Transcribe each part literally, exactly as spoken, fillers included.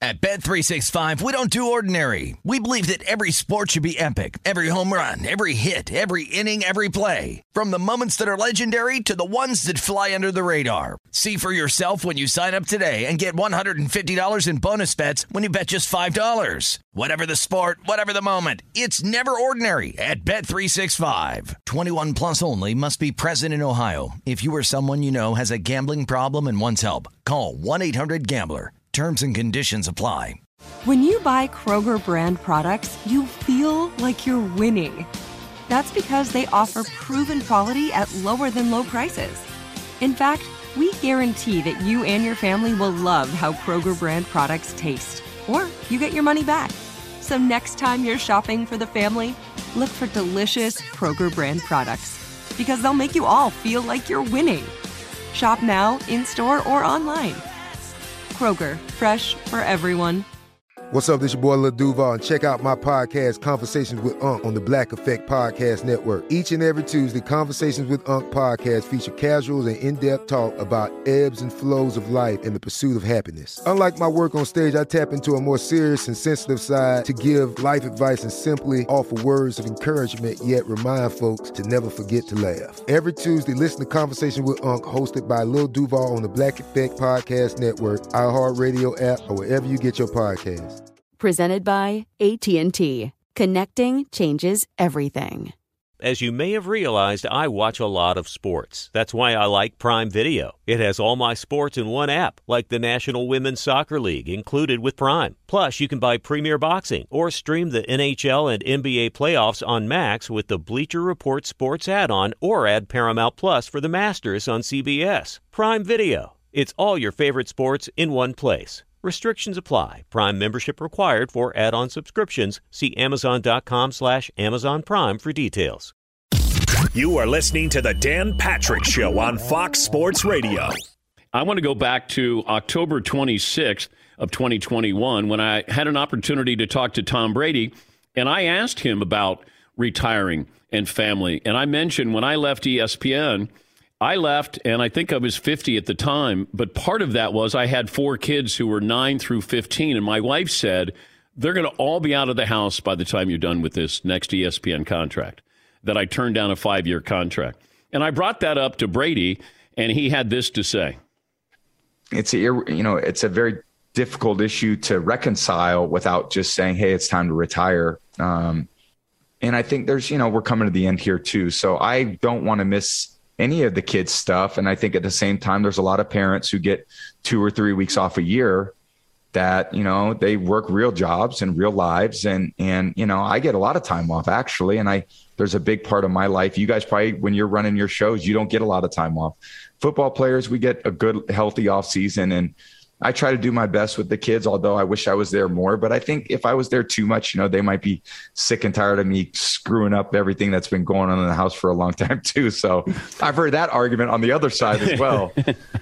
At Bet three sixty-five, we don't do ordinary. We believe that every sport should be epic. Every home run, every hit, every inning, every play. From the moments that are legendary to the ones that fly under the radar. See for yourself when you sign up today and get one hundred fifty dollars in bonus bets when you bet just five dollars. Whatever the sport, whatever the moment, it's never ordinary at Bet three sixty-five. twenty-one plus only. Must be present in Ohio. If you or someone you know has a gambling problem and wants help, call one eight hundred gambler. Terms and conditions apply. When you buy Kroger brand products, you feel like you're winning. That's because they offer proven quality at lower than low prices. In fact, we guarantee that you and your family will love how Kroger brand products taste, or you get your money back. So next time you're shopping for the family, look for delicious Kroger brand products, because they'll make you all feel like you're winning. Shop now, in-store, or online. Kroger, fresh for everyone. What's up, this your boy Lil Duval, and check out my podcast, Conversations with Unc, on the Black Effect Podcast Network. Each and every Tuesday, Conversations with Unc podcast feature casuals and in-depth talk about ebbs and flows of life and the pursuit of happiness. Unlike my work on stage, I tap into a more serious and sensitive side to give life advice and simply offer words of encouragement, yet remind folks to never forget to laugh. Every Tuesday, listen to Conversation with Unc, hosted by Lil Duval on the Black Effect Podcast Network, iHeartRadio app, or wherever you get your podcasts. Presented by A T and T. Connecting changes everything. As you may have realized, I watch a lot of sports. That's why I like Prime Video. It has all my sports in one app, like the National Women's Soccer League, included with Prime. Plus, you can buy Premier Boxing or stream the N H L and N B A playoffs on Max with the Bleacher Report Sports add-on, or add Paramount Plus for the Masters on C B S. Prime Video. It's all your favorite sports in one place. Restrictions apply. Prime membership required for add-on subscriptions. See Amazon.com slash Amazon Prime for details. You are listening to the Dan Patrick Show on Fox Sports Radio. I want to go back to October twenty-sixth of twenty twenty-one when I had an opportunity to talk to Tom Brady, and I asked him about retiring and family. And I mentioned when I left E S P N, I left, and I think I was fifty at the time, but part of that was I had four kids who were nine through fifteen, and my wife said, they're going to all be out of the house by the time you're done with this next E S P N contract, that I turned down a five-year contract. And I brought that up to Brady, and he had this to say. It's a, you know, it's a very difficult issue to reconcile without just saying, hey, it's time to retire. Um, and I think there's, you know, we're coming to the end here too. So I don't want to miss any of the kids' stuff. And I think at the same time, there's a lot of parents who get two or three weeks off a year that, you know, they work real jobs and real lives. And, and, you know, I get a lot of time off actually. And I, there's a big part of my life. You guys probably, when you're running your shows, you don't get a lot of time off. Football players, we get a good, healthy off season. And I try to do my best with the kids, although I wish I was there more. But I think if I was there too much, you know, they might be sick and tired of me screwing up everything that's been going on in the house for a long time too. So I've heard that argument on the other side as well.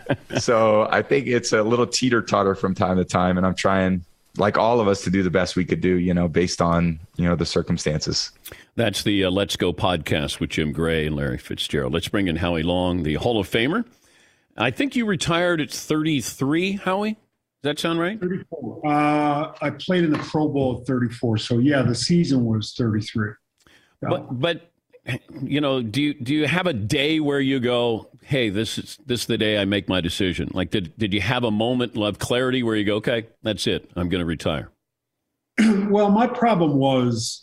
So I think it's a little teeter-totter from time to time. And I'm trying, like all of us, to do the best we could do, you know, based on, you know, the circumstances. That's the uh, Let's Go podcast with Jim Gray and Larry Fitzgerald. Let's bring in Howie Long, the Hall of Famer. I think you retired at thirty-three, Howie. Does that sound right? thirty-four. Uh, I played in the Pro Bowl at thirty-four. So, yeah, the season was thirty-three. But, but you know, do you, do you have a day where you go, hey, this is this is the day I make my decision? Like, did, did you have a moment of clarity where you go, okay, that's it, I'm going to retire? Well, my problem was,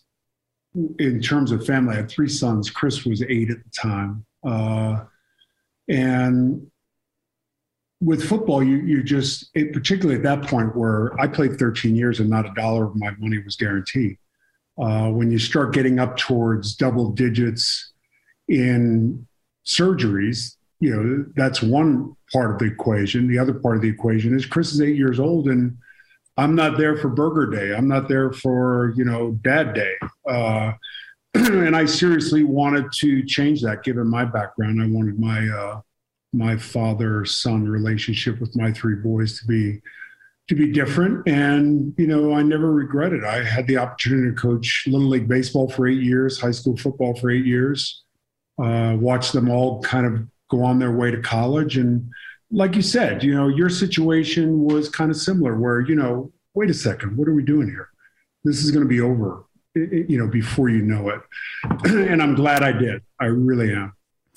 in terms of family, I had three sons. Chris was eight at the time. Uh, and with football, you you just, it, particularly at that point where I played thirteen years and not a dollar of my money was guaranteed. Uh, when you start getting up towards double digits in surgeries, you know, that's one part of the equation. The other part of the equation is Chris is eight years old and I'm not there for Burger Day. I'm not there for, you know, Dad Day. Uh, and I seriously wanted to change that given my background. I wanted my, uh, my father-son relationship with my three boys to be to be different. And, you know, I never regretted it. I had the opportunity to coach Little League Baseball for eight years, high school football for eight years, uh, watch them all kind of go on their way to college. And like you said, you know, your situation was kind of similar where, you know, wait a second, what are we doing here? This is going to be over, you know, before you know it. And I'm glad I did. I really am.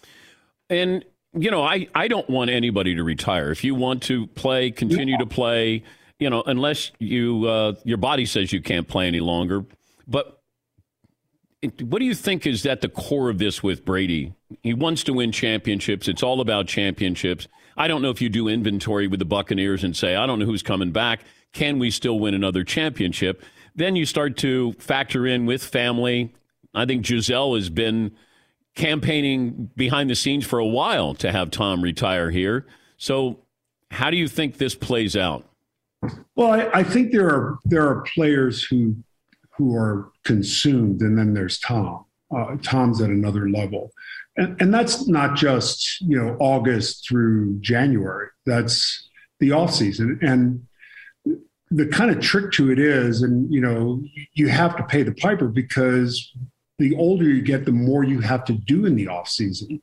And, you know, I, I don't want anybody to retire. If you want to play, continue to play, you know, unless you uh, your body says you can't play any longer. But what do you think is at the core of this with Brady? He wants to win championships. It's all about championships. I don't know if you do inventory with the Buccaneers and say, I don't know who's coming back. Can we still win another championship? Then you start to factor in with family. I think Giselle has been campaigning behind the scenes for a while to have Tom retire here. So how do you think this plays out? Well, I, I think there are there are players who who are consumed, and then there's Tom. Uh, Tom's at another level. And, and that's not just, you know, August through January. That's the offseason. And the kind of trick to it is, and, you know, you have to pay the piper because the older you get, the more you have to do in the offseason.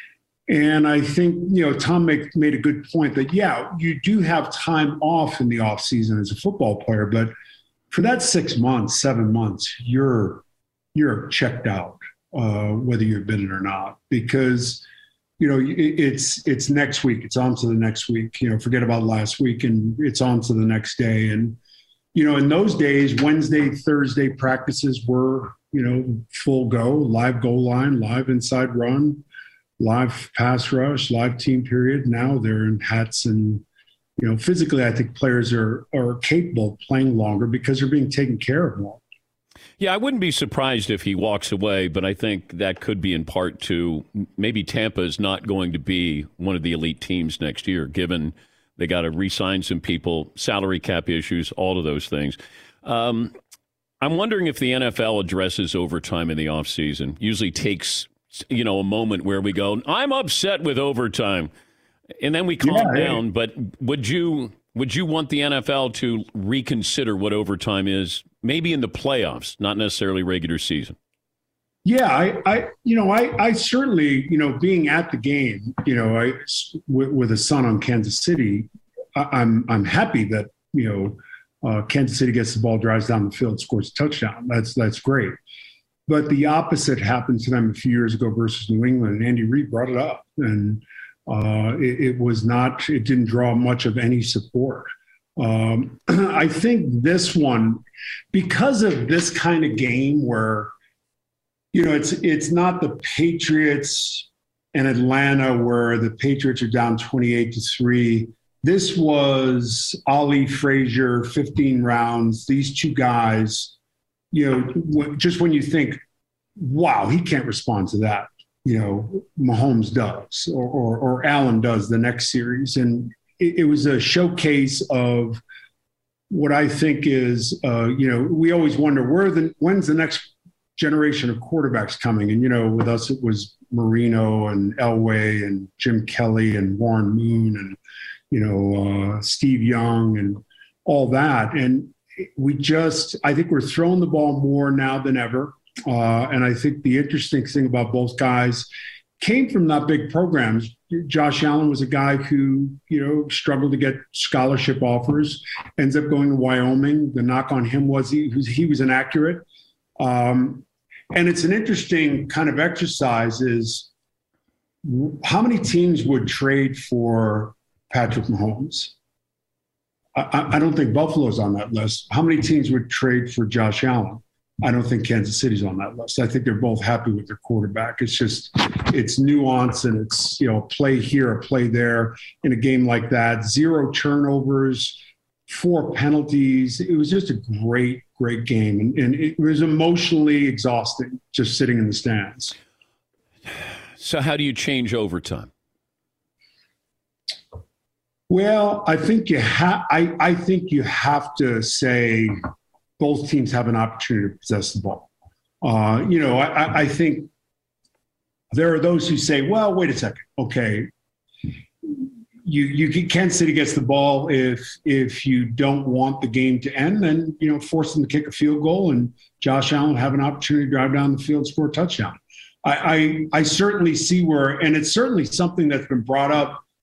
And I think, you know, Tom make, made a good point that, yeah, you do have time off in the offseason as a football player, but for that six months, seven months, you're you're checked out, uh, whether you've been it or not, because, you know, it, it's it's next week. It's on to the next week. You know, forget about last week, and it's on to the next day. And, you know, in those days, Wednesday, Thursday practices were, you know, full go, live goal line, live inside run, live pass rush, live team period. Now they're in hats and, you know, physically, I think players are are capable of playing longer because they're being taken care of more. Yeah, I wouldn't be surprised if he walks away, but I think that could be in part to maybe Tampa is not going to be one of the elite teams next year, given they got to re-sign some people, salary cap issues, all of those things. Um, I'm wondering if the N F L addresses overtime in the offseason. Usually takes, you know, a moment where we go, I'm upset with overtime. And then we calm yeah, down, hey. But would you would you want the N F L to reconsider what overtime is, maybe in the playoffs, not necessarily regular season? Yeah, I, I you know, I, I certainly, you know, being at the game, you know, I with, with a son on Kansas City, I, I'm I'm happy that, you know, uh, Kansas City gets the ball, drives down the field, scores a touchdown. That's that's great. But the opposite happened to them a few years ago versus New England, and Andy Reid brought it up, and Uh, it, it was not, it didn't draw much of any support. Um, I think this one, because of this kind of game where, you know, it's, it's not the Patriots and Atlanta where the Patriots are down twenty-eight to three. This was Ali Frazier, fifteen rounds, these two guys, you know, just when you think, wow, he can't respond to that. You know, Mahomes does, or, or, or Allen does the next series. And it, it was a showcase of what I think is, uh, you know, we always wonder where the, when's the next generation of quarterbacks coming? And, you know, with us, it was Marino and Elway and Jim Kelly and Warren Moon and, you know, uh, Steve Young and all that. And we just, I think we're throwing the ball more now than ever. Uh, and I think the interesting thing about both guys came from not big programs. Josh Allen was a guy who, you know, struggled to get scholarship offers, ends up going to Wyoming. The knock on him was he, he was inaccurate. Um, and it's an interesting kind of exercise is how many teams would trade for Patrick Mahomes? I, I don't think Buffalo's on that list. How many teams would trade for Josh Allen? I don't think Kansas City's on that list. I think they're both happy with their quarterback. It's just, it's nuance and it's, you know, play here, a play there in a game like that. Zero turnovers, four penalties. It was just a great, great game. And, and it was emotionally exhausting just sitting in the stands. So how do you change overtime? Well, I think you have, I, I think you have to say, both teams have an opportunity to possess the ball. Uh, you know, I, I think there are those who say, well, wait a second. Okay. You, you Kansas City gets the ball. If, if you don't want the game to end, then, you know, force them to kick a field goal and Josh Allen have an opportunity to drive down the field, score a touchdown. I, I, I certainly see where, and it's certainly something that's been brought up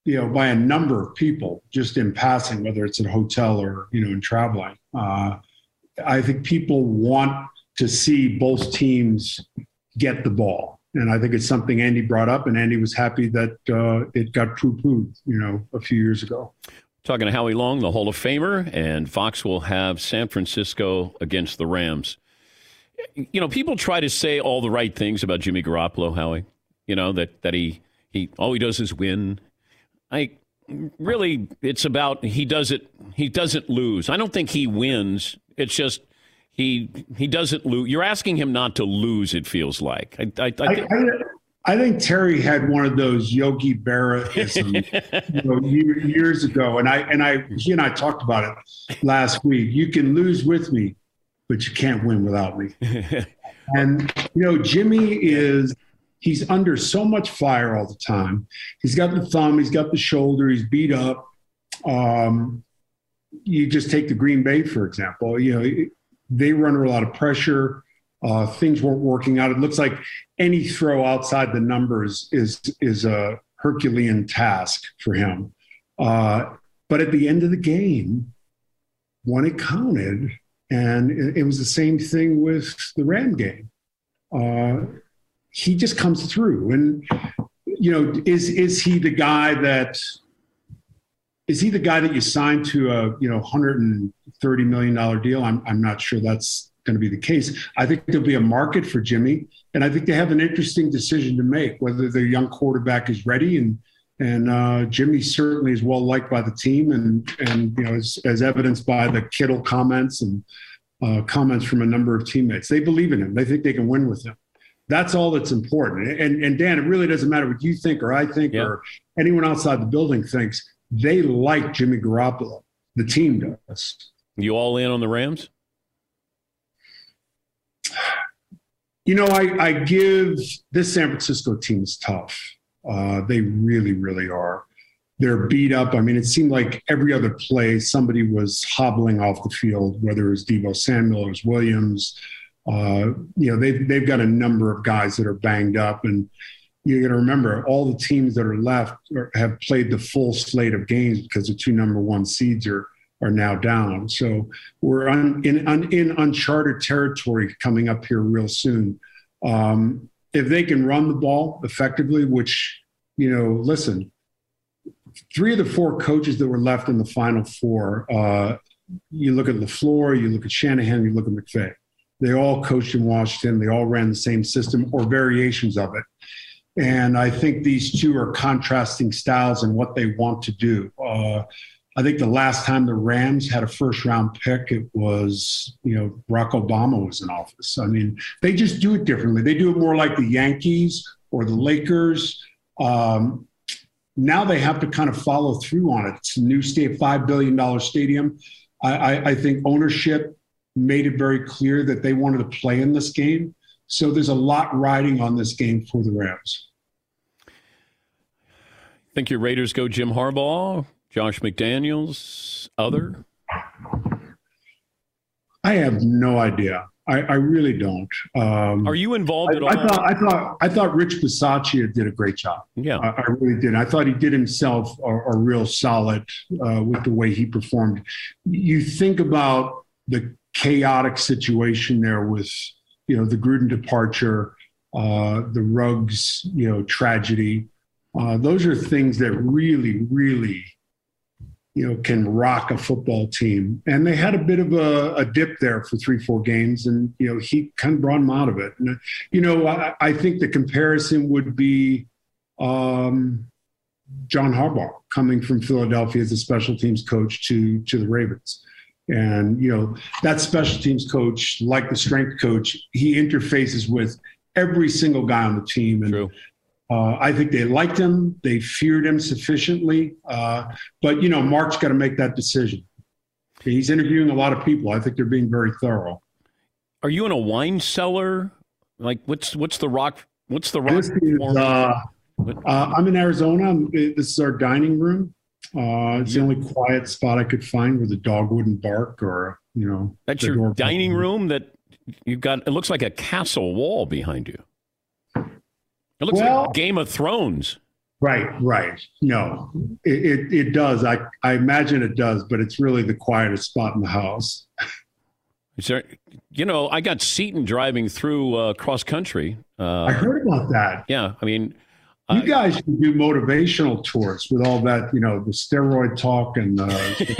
you know, by a number of people just in passing, whether it's at a hotel or, you know, in traveling. Uh, I think people want to see both teams get the ball. And I think it's something Andy brought up, and Andy was happy that uh, it got poo-pooed, you know, a few years ago. Talking to Howie Long, the Hall of Famer, and Fox will have San Francisco against the Rams. You know, people try to say all the right things about Jimmy Garoppolo, Howie. You know, that, that he, he all he does is win. I really, it's about he does it. He doesn't lose. I don't think he wins. It's just he he doesn't lose. You're asking him not to lose. It feels like. I I, I, I, I, I think Terry had one of those Yogi Berra-isms you know, years ago, and I and I he and I talked about it last week. You can lose with me, but you can't win without me. And you know, Jimmy is. He's under so much fire all the time. He's got the thumb. He's got the shoulder. He's beat up. Um, you just take the Green Bay, for example. You know, they run under a lot of pressure. Uh, things weren't working out. It looks like any throw outside the numbers is is a Herculean task for him. Uh, but at the end of the game, when it counted, and it, it was the same thing with the Ram game. Uh, He just comes through. And, you know, is is he the guy that is he the guy that you signed to a, you know, one hundred thirty million dollars deal? I'm I'm not sure that's going to be the case. I think there'll be a market for Jimmy, and I think they have an interesting decision to make, whether their young quarterback is ready. And and uh, Jimmy certainly is well liked by the team, and and you know, as, as evidenced by the Kittle comments and uh, comments from a number of teammates. They believe in him. They think they can win with him. That's all that's important. And, and Dan, it really doesn't matter what you think or I think yeah. or anyone outside the building thinks. They like Jimmy Garoppolo. The team does. You all in on the Rams? You know, I, I give this San Francisco team is tough. Uh, they really, really are. They're beat up. I mean, it seemed like every other play, somebody was hobbling off the field, whether it was Deebo Samuel or it was Williams. Uh, you know, they've, they've got a number of guys that are banged up, and you got to remember all the teams that are left are, have played the full slate of games because the two number one seeds are, are now down. So we're un, in, un, in uncharted territory coming up here real soon. Um, if they can run the ball effectively, which, you know, listen, three of the four coaches that were left in the Final Four, uh, you look at LaFleur, you look at Shanahan, you look at McVay. They all coached in Washington. They all ran the same system or variations of it. And I think these two are contrasting styles in what they want to do. Uh, I think the last time the Rams had a first round pick, it was, you know, Barack Obama was in office. I mean, they just do it differently. They do it more like the Yankees or the Lakers. Um, now they have to kind of follow through on it. It's a new state, five billion dollars stadium. I, I, I think ownership made it very clear that they wanted to play in this game. So there's a lot riding on this game for the Rams. Think your Raiders go Jim Harbaugh, Josh McDaniels, other? I have no idea. I, I really don't. Um, Are you involved I, at all? I thought, I thought I thought Rich Bisaccia did a great job. Yeah, I, I really did. I thought he did himself a, a real solid uh, with the way he performed. You think about the chaotic situation there with, you know, the Gruden departure, uh, the Ruggs, you know, tragedy. Uh, those are things that really, really, you know, can rock a football team. And they had a bit of a, a dip there for three, four games, and, you know, he kind of brought them out of it. And, you know, I, I think the comparison would be um, John Harbaugh coming from Philadelphia as a special teams coach to to the Ravens. And, you know, that special teams coach, like the strength coach, he interfaces with every single guy on the team. And uh, I think they liked him. They feared him sufficiently. Uh, but, you know, Mark's got to make that decision. He's interviewing a lot of people. I think they're being very thorough. Are you in a wine cellar? Like, what's what's the rock? What's the rock? This is, uh, uh, I'm in Arizona. This is our dining room. Uh, it's the only quiet spot I could find where the dog wouldn't bark or, you know. That's your dining room that you've got. It looks like a castle wall behind you. It looks well, like Game of Thrones. Right, right. No, it, it, it does. I, I imagine it does, but it's really the quietest spot in the house. Is there, you know, I got Seton driving through uh, cross country. Uh, I heard about that. Yeah, I mean, you uh, guys should do motivational tours with all that, you know, the steroid talk and. Uh,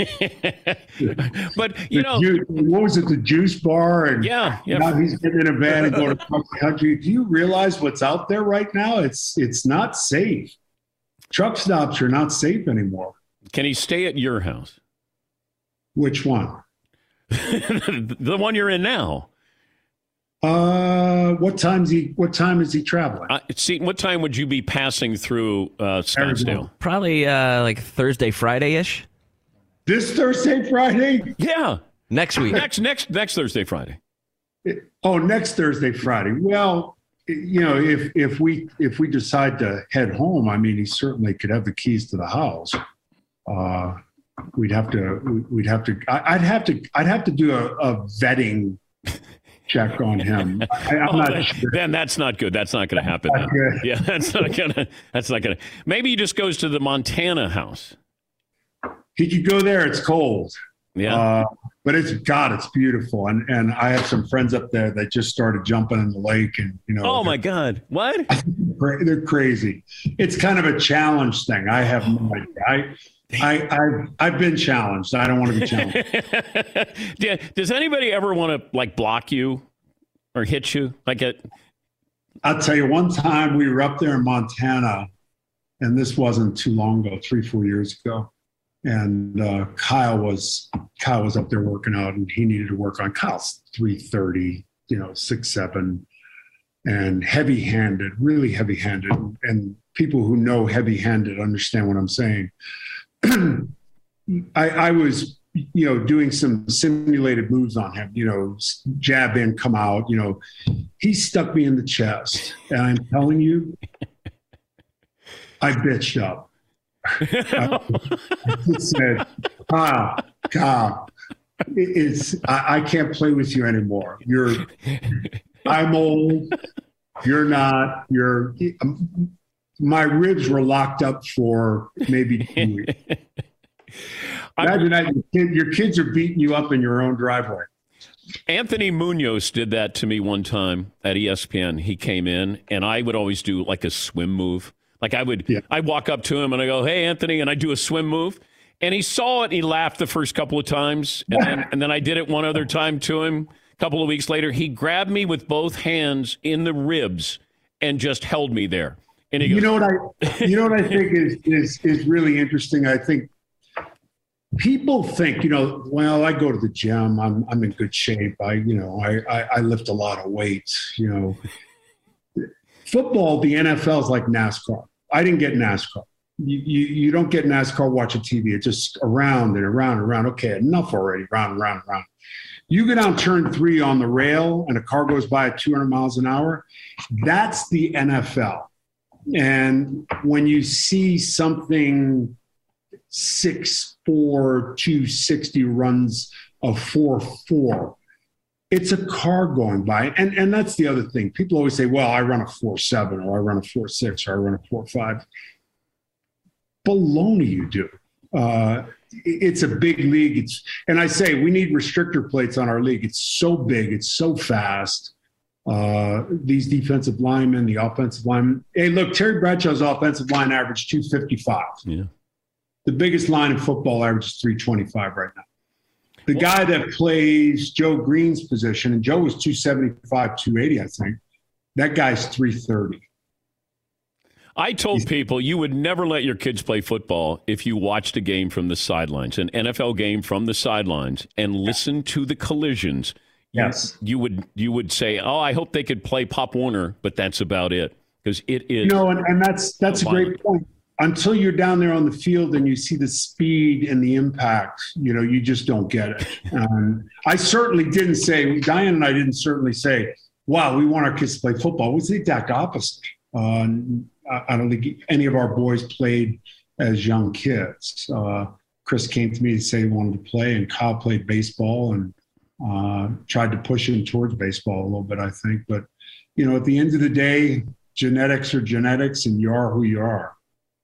but you know, ju- what was it? The juice bar, and yeah, yeah. Now he's getting in a van and going across the country. Do you realize what's out there right now? It's it's not safe. Truck stops are not safe anymore. Can he stay at your house? Which one? The one you're in now. Uh, what time's he? What time is he traveling? Uh, see, what time would you be passing through uh, Scottsdale? Probably uh, like Thursday, Friday ish. This Thursday, Friday? Yeah, next week. Next, next, next Thursday, Friday. Oh, next Thursday, Friday. Well, you know, if if we if we decide to head home, I mean, he certainly could have the keys to the house. Uh, we'd have to. We'd have to. I'd have to. I'd have to do a, a vetting check on him. I, I'm oh, not then, sure. Then that's not good. That's not going to happen. Not good. Yeah, that's not gonna. That's not gonna. Maybe he just goes to the Montana house. He could go there. It's cold. Yeah, uh, but it's God. It's beautiful, and and I have some friends up there that just started jumping in the lake, and you know. Oh my God! What? They're crazy. It's kind of a challenge thing. I have no idea. I. I, I've, I've been challenged. I don't want to be challenged. Does anybody ever want to like block you or hit you? Like it? I'll tell you, one time we were up there in Montana, and this wasn't too long ago, three, four years ago. And uh, Kyle was Kyle was up there working out, and he needed to work on Kyle's three thirty, you know, six, seven, and heavy-handed, really heavy-handed. And people who know heavy-handed understand what I'm saying. I, I was, you know, doing some simulated moves on him, you know, jab in, come out, you know, he stuck me in the chest. And I'm telling you, I bitched up. I, I said, Kyle, Kyle, it's, I, I can't play with you anymore. You're, I'm old. You're not, you're, um, my ribs were locked up for maybe two weeks. Imagine that your, kid, your kids are beating you up in your own driveway. Anthony Munoz did that to me one time at E S P N. He came in, and I would always do like a swim move. Like I would, yeah. I'd walk up to him and I go, "Hey, Anthony," and I do a swim move. And he saw it. And he laughed the first couple of times, and then, and then I did it one other time to him. A couple of weeks later, he grabbed me with both hands in the ribs and just held me there. And he goes, you know what I, you know what I think is, is is really interesting. I think people think, you know, well, I go to the gym. I'm I'm in good shape. I, you know, I I, I lift a lot of weights. You know, football, the N F L is like NASCAR. I didn't get NASCAR. You, you you don't get NASCAR watching T V. It's just around and around and around. Okay, enough already. Round and round and round. You go down turn three on the rail, and a car goes by at two hundred miles an hour. That's the N F L. And when you see something six four, two sixty runs a four four, it's a car going by. And, and that's the other thing. People always say, well, I run a four seven, or I run a four six, or I run a four five. Baloney you do. Uh, it's a big league. It's, and I say we need restrictor plates on our league. It's so big. It's so fast. Uh, these defensive linemen, the offensive linemen. Hey, look, Terry Bradshaw's offensive line averaged two fifty-five. Yeah. The biggest line in football averages three twenty-five right now. The guy that plays Joe Green's position, and Joe was two seventy-five, two eighty, I think. That guy's three thirty. I told people you would never let your kids play football if you watched a game from the sidelines, an N F L game from the sidelines, and listen to the collisions. Yes. You, you would you would say, oh, I hope they could play Pop Warner, but that's about it. Because it is. You know, and, and that's that's so a great point. Until you're down there on the field and you see the speed and the impact, you know, you just don't get it. Um, I certainly didn't say, Diane and I didn't certainly say, wow, we want our kids to play football. It was the exact opposite. Uh, I don't think any of our boys played as young kids. Uh, Chris came to me to say he wanted to play, and Kyle played baseball and uh, tried to push him towards baseball a little bit, I think. But, you know, at the end of the day, genetics are genetics, and you are who you are.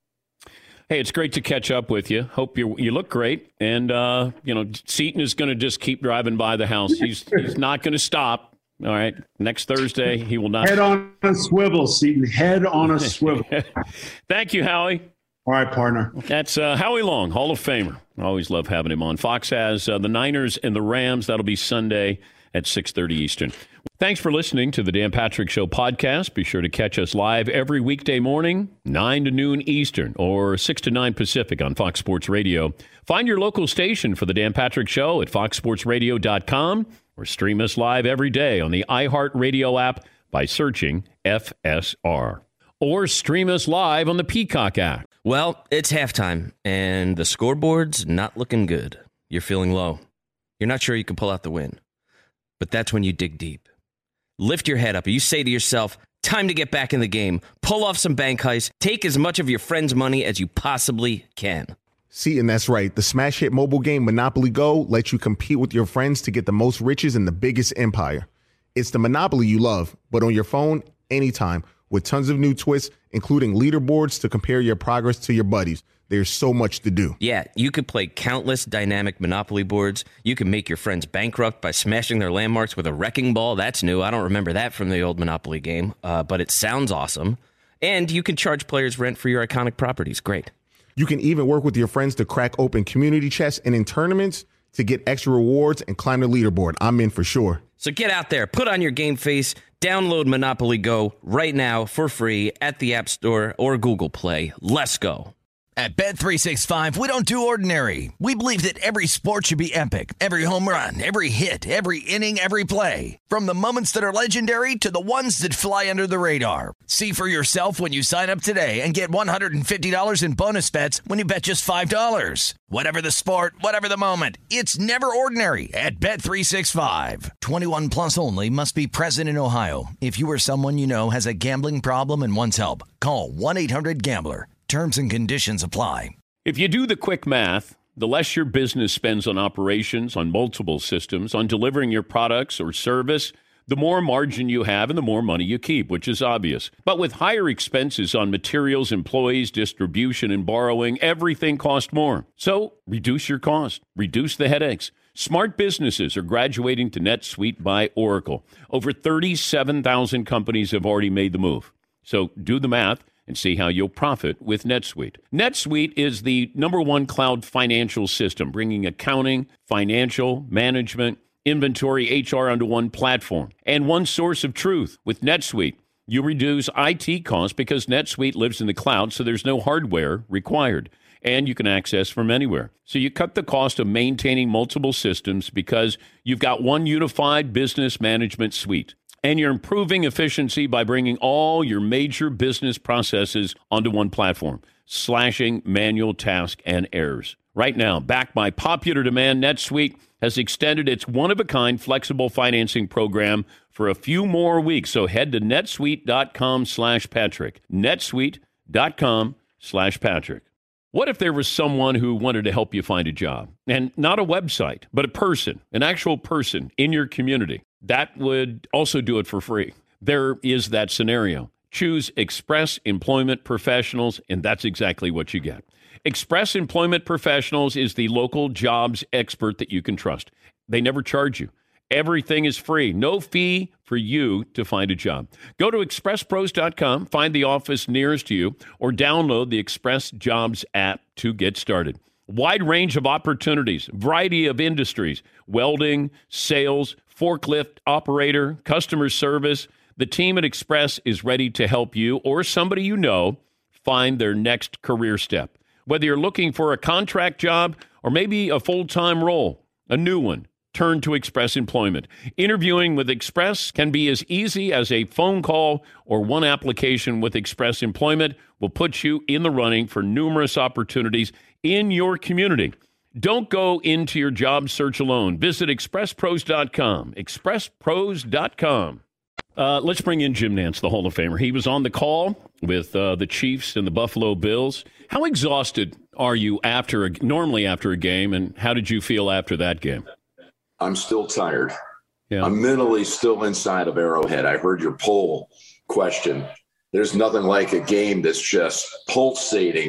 Hey, it's great to catch up with you. Hope you you look great. And, uh, you know, Seton is going to just keep driving by the house. He's he's not going to stop. All right. Next Thursday, he will not. Head on a swivel, Seton. Head on a swivel. Thank you, Howie. All right, partner. That's uh, Howie Long, Hall of Famer. Always love having him on. Fox has uh, the Niners and the Rams. That'll be Sunday at six thirty Eastern. Thanks for listening to the Dan Patrick Show podcast. Be sure to catch us live every weekday morning, nine to noon Eastern or six to nine Pacific on Fox Sports Radio. Find your local station for the Dan Patrick Show at fox sports radio dot com or stream us live every day on the iHeartRadio app by searching F S R. Or stream us live on the Peacock app. Well, it's halftime, and the scoreboard's not looking good. You're feeling low. You're not sure you can pull out the win. But that's when you dig deep. Lift your head up and you say to yourself, time to get back in the game. Pull off some bank heists. Take as much of your friend's money as you possibly can. See, and that's right. The smash hit mobile game Monopoly Go lets you compete with your friends to get the most riches in the biggest empire. It's the Monopoly you love, but on your phone, anytime, with tons of new twists, including leaderboards to compare your progress to your buddies. There's so much to do. Yeah, you could play countless dynamic Monopoly boards. You can make your friends bankrupt by smashing their landmarks with a wrecking ball. That's new. I don't remember that from the old Monopoly game, uh, but it sounds awesome. And you can charge players rent for your iconic properties. Great. You can even work with your friends to crack open community chests and in tournaments to get extra rewards and climb the leaderboard. I'm in for sure. So get out there, put on your game face, download Monopoly Go right now for free at the App Store or Google Play. Let's go. At Bet three sixty-five, we don't do ordinary. We believe that every sport should be epic. Every home run, every hit, every inning, every play. From the moments that are legendary to the ones that fly under the radar. See for yourself when you sign up today and get one hundred fifty dollars in bonus bets when you bet just five dollars. Whatever the sport, whatever the moment, it's never ordinary at Bet three sixty-five. twenty-one plus only. Must be present in Ohio. If you or someone you know has a gambling problem and wants help, call one eight hundred gambler. Terms and conditions apply. If you do the quick math, the less your business spends on operations, on multiple systems, on delivering your products or service, the more margin you have and the more money you keep, which is obvious. But with higher expenses on materials, employees, distribution, and borrowing, everything costs more. So reduce your cost. Reduce the headaches. Smart businesses are graduating to NetSuite by Oracle. Over thirty-seven thousand companies have already made the move. So do the math and see how you'll profit with NetSuite. NetSuite is the number one cloud financial system, bringing accounting, financial, management, inventory, H R onto one platform and one source of truth. With NetSuite, you reduce I T costs because NetSuite lives in the cloud, so there's no hardware required, and you can access from anywhere. So you cut the cost of maintaining multiple systems because you've got one unified business management suite. And you're improving efficiency by bringing all your major business processes onto one platform, slashing manual tasks and errors. Right now, backed by popular demand, NetSuite has extended its one-of-a-kind flexible financing program for a few more weeks. So head to netsuite.com slash Patrick. netsuite.com slash Patrick. What if there was someone who wanted to help you find a job? And not a website, but a person, an actual person in your community. That would also do it for free. There is that scenario. Choose Express Employment Professionals, and that's exactly what you get. Express Employment Professionals is the local jobs expert that you can trust. They never charge you. Everything is free. No fee for you to find a job. Go to express pros dot com, find the office nearest you, or download the Express Jobs app to get started. Wide range of opportunities, variety of industries, welding, sales, forklift operator, customer service. The team at Express is ready to help you or somebody you know find their next career step. Whether you're looking for a contract job or maybe a full-time role, a new one, turn to Express Employment. Interviewing with Express can be as easy as a phone call, or one application with Express Employment will put you in the running for numerous opportunities in your community. Don't go into your job search alone. Visit express pros dot com. express pros dot com. Uh, let's bring in Jim Nantz, the Hall of Famer. He was on the call with uh, the Chiefs and the Buffalo Bills. How exhausted are you after a, normally after a game, and how did you feel after that game? I'm still tired. Yeah. I'm mentally still inside of Arrowhead. I heard your poll question. There's nothing like a game that's just pulsating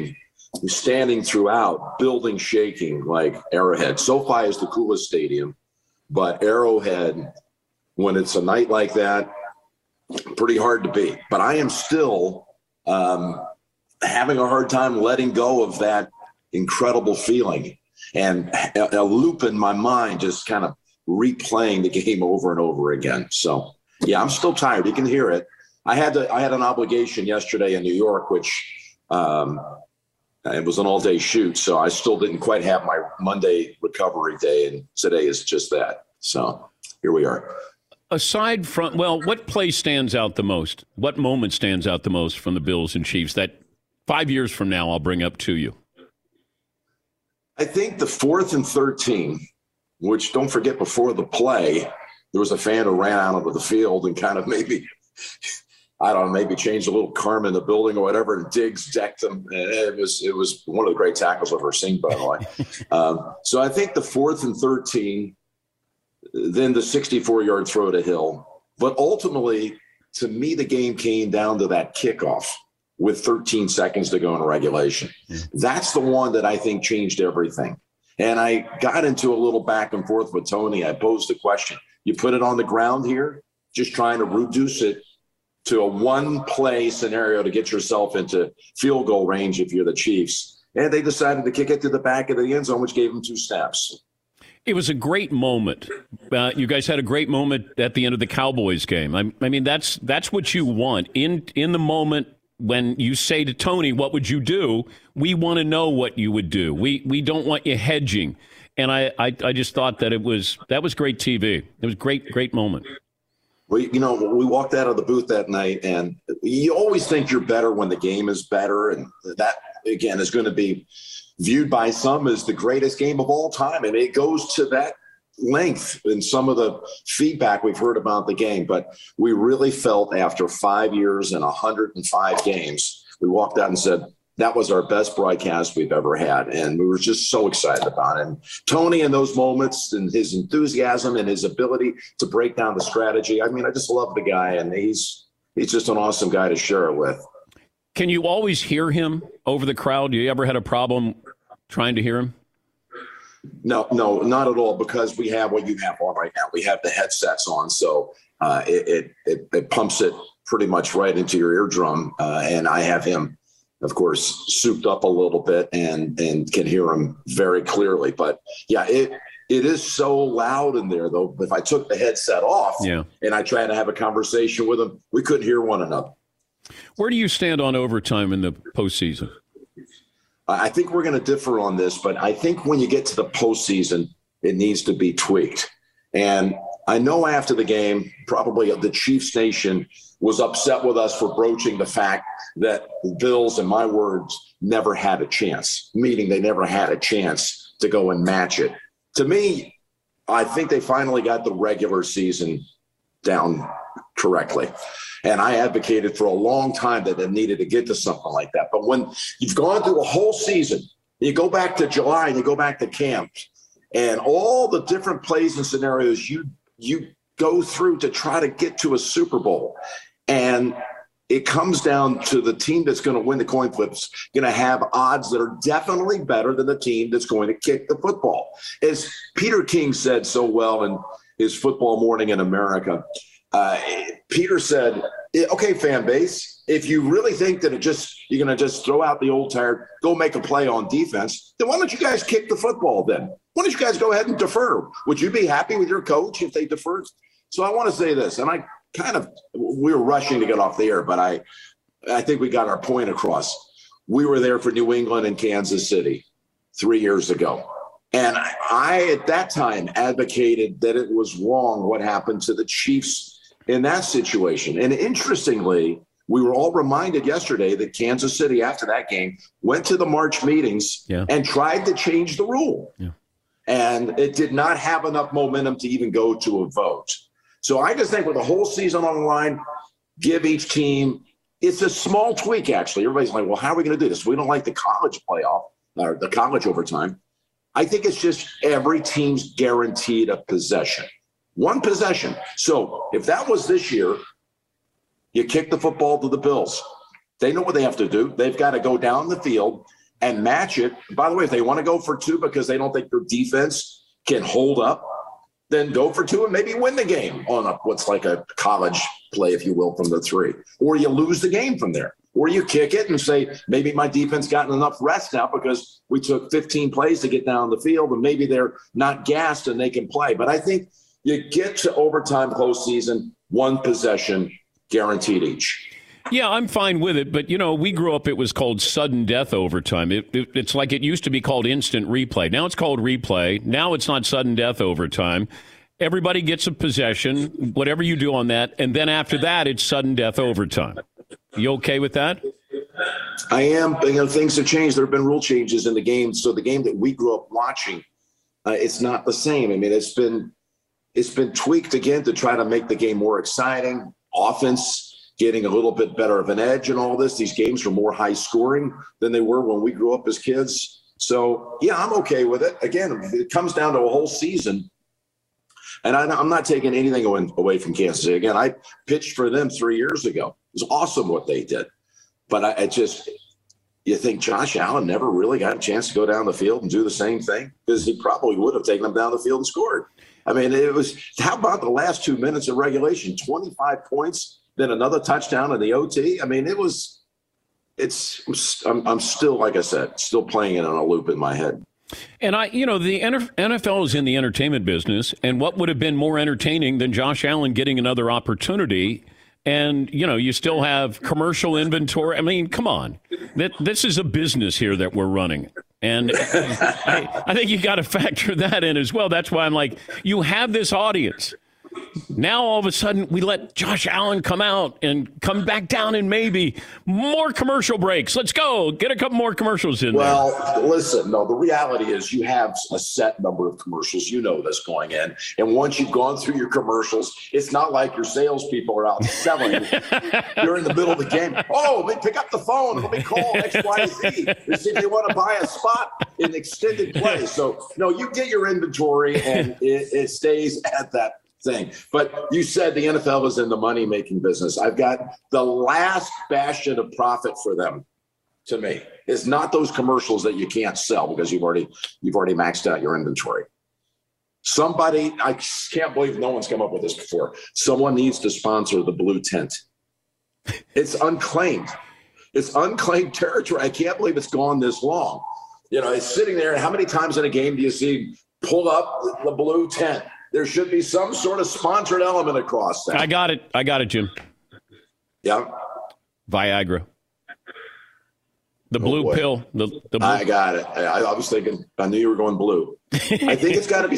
standing throughout, building shaking like Arrowhead. SoFi is the coolest stadium, but Arrowhead, when it's a night like that, pretty hard to beat. But I am still um, having a hard time letting go of that incredible feeling, and a, a loop in my mind just kind of replaying the game over and over again. So, yeah, I'm still tired. You can hear it. I had to, I had an obligation yesterday in New York, which um, it was an all-day shoot, so I still didn't quite have my Monday recovery day, and today is just that. So here we are. Aside from, well, what play stands out the most? What moment stands out the most from the Bills and Chiefs that five years from now I'll bring up to you? I think the fourth and thirteen, which don't forget before the play, there was a fan who ran out onto the field and kind of maybe, I don't know, maybe changed a little karma in the building or whatever, and Diggs decked him. It was it was one of the great tackles I've ever seen, by the way. um, so I think the fourth and thirteen, then the sixty-four-yard throw to Hill. But ultimately, to me, the game came down to that kickoff with thirteen seconds to go in regulation. Mm. That's the one that I think changed everything. And I got into a little back and forth with Tony. I posed the question, you put it on the ground here, just trying to reduce it to a one-play scenario to get yourself into field goal range if you're the Chiefs. And they decided to kick it to the back of the end zone, which gave them two snaps. It was a great moment. Uh, you guys had a great moment at the end of the Cowboys game. I, I mean, that's that's what you want. In in the moment when you say to Tony, what would you do? We want to know what you would do. We we don't want you hedging. And I, I, I just thought that it was that was great T V. It was a great, great moment. Well, you know, we walked out of the booth that night, and you always think you're better when the game is better. And that, again, is going to be viewed by some as the greatest game of all time. And it goes to that length in some of the feedback we've heard about the game. But we really felt after five years and one hundred five games, we walked out and said, that was our best broadcast we've ever had. And we were just so excited about it. And Tony, in those moments, and his enthusiasm and his ability to break down the strategy, I mean, I just love the guy, and he's he's just an awesome guy to share it with. Can you always hear him over the crowd? You ever had a problem trying to hear him? No, no, not at all, because we have what you have on right now. We have the headsets on, so uh, it, it, it it pumps it pretty much right into your eardrum, uh, and I have him, of course, souped up a little bit and and can hear him very clearly. But yeah, it it is so loud in there, though. If I took the headset off yeah. and I tried to have a conversation with him, we couldn't hear one another. Where do you stand on overtime in the postseason? I think we're going to differ on this, but I think when you get to the postseason, it needs to be tweaked. And I know after the game, probably the Chiefs Nation was upset with us for broaching the fact that the Bills, in my words, never had a chance, meaning they never had a chance to go and match it. To me, I think they finally got the regular season down correctly. And I advocated for a long time that they needed to get to something like that. But when you've gone through a whole season, you go back to July and you go back to camp, and all the different plays and scenarios you you go through to try to get to a Super Bowl, and it comes down to the team that's going to win the coin flips going to have odds that are definitely better than the team that's going to kick the football. As Peter King said so well in his Football Morning in America, uh, Peter said, okay, fan base, if you really think that it just you're going to just throw out the old tired, go make a play on defense, then why don't you guys kick the football then? Why don't you guys go ahead and defer? Would you be happy with your coach if they deferred? So I want to say this, and I kind of we were rushing to get off the air, but I I think we got our point across. We were there for New England and Kansas City three years ago. And I, I at that time advocated that it was wrong what happened to the Chiefs in that situation. And interestingly, we were all reminded yesterday that Kansas City, after that game, went to the March meetings yeah. and tried to change the rule. Yeah. And it did not have enough momentum to even go to a vote. So I just think with the whole season on the line, give each team, it's a small tweak, actually. Everybody's like, well, how are we going to do this? We don't like the college playoff or the college overtime. I think it's just every team's guaranteed a possession. One possession. So if that was this year, you kick the football to the Bills. They know what they have to do. They've got to go down the field and match it. By the way, if they want to go for two because they don't think their defense can hold up, then go for two and maybe win the game on a, what's like a college play, if you will, from the three. Or you lose the game from there. Or you kick it and say, maybe my defense gotten enough rest now because we took fifteen plays to get down the field, and maybe they're not gassed and they can play. But I think you get to overtime postseason, one possession guaranteed each. Yeah, I'm fine with it. But, you know, we grew up, it was called sudden death overtime. It, it, it's like it used to be called instant replay. Now it's called replay. Now it's not sudden death overtime. Everybody gets a possession, whatever you do on that. And then after that, it's sudden death overtime. You okay with that? I am. You know, things have changed. There have been rule changes in the game. So the game that we grew up watching, uh, it's not the same. I mean, it's been it's been tweaked again to try to make the game more exciting. Offense getting a little bit better of an edge and all this. These games are more high scoring than they were when we grew up as kids. So, yeah, I'm okay with it. Again, it comes down to a whole season. And I, I'm not taking anything away from Kansas City. Again, I pitched for them three years ago. It was awesome what they did. But I, I just, you think Josh Allen never really got a chance to go down the field and do the same thing? Because he probably would have taken them down the field and scored. I mean, it was, how about the last two minutes of regulation? twenty-five points, then another touchdown in the O T. I mean, it was, it's, I'm, I'm still, like I said, still playing it on a loop in my head. And I, you know, the N F L is in the entertainment business, and what would have been more entertaining than Josh Allen getting another opportunity? And, you know, you still have commercial inventory. I mean, come on. That, this is a business here that we're running. And I, I think you got to factor that in as well. That's why I'm like, you have this audience. Now, all of a sudden, we let Josh Allen come out and come back down and maybe more commercial breaks. Let's go. Get a couple more commercials in well, there. Well, listen, no, the reality is you have a set number of commercials. You know this going in. And once you've gone through your commercials, it's not like your salespeople are out selling. You're in the middle of the game. Oh, let me pick up the phone. Let me call X Y Z to see if they want to buy a spot in extended play. So, no, you get your inventory and it, it stays at that thing. But you said the N F L is in the money-making business. I've got the last bastion of profit for them, to me, is not those commercials that you can't sell because you've already you've already maxed out your inventory. Somebody, I can't believe no one's come up with this before. Someone needs to sponsor the blue tent. It's unclaimed. It's unclaimed territory. I can't believe it's gone this long. You know, it's sitting there. How many times in a game do you see pull up the blue tent? There should be some sort of sponsored element across that. I got it. I got it, Jim. Yeah. Viagra. The oh, blue boy. pill. The, the blue. I got it. I, I was thinking, I knew you were going blue. I think it's got to be.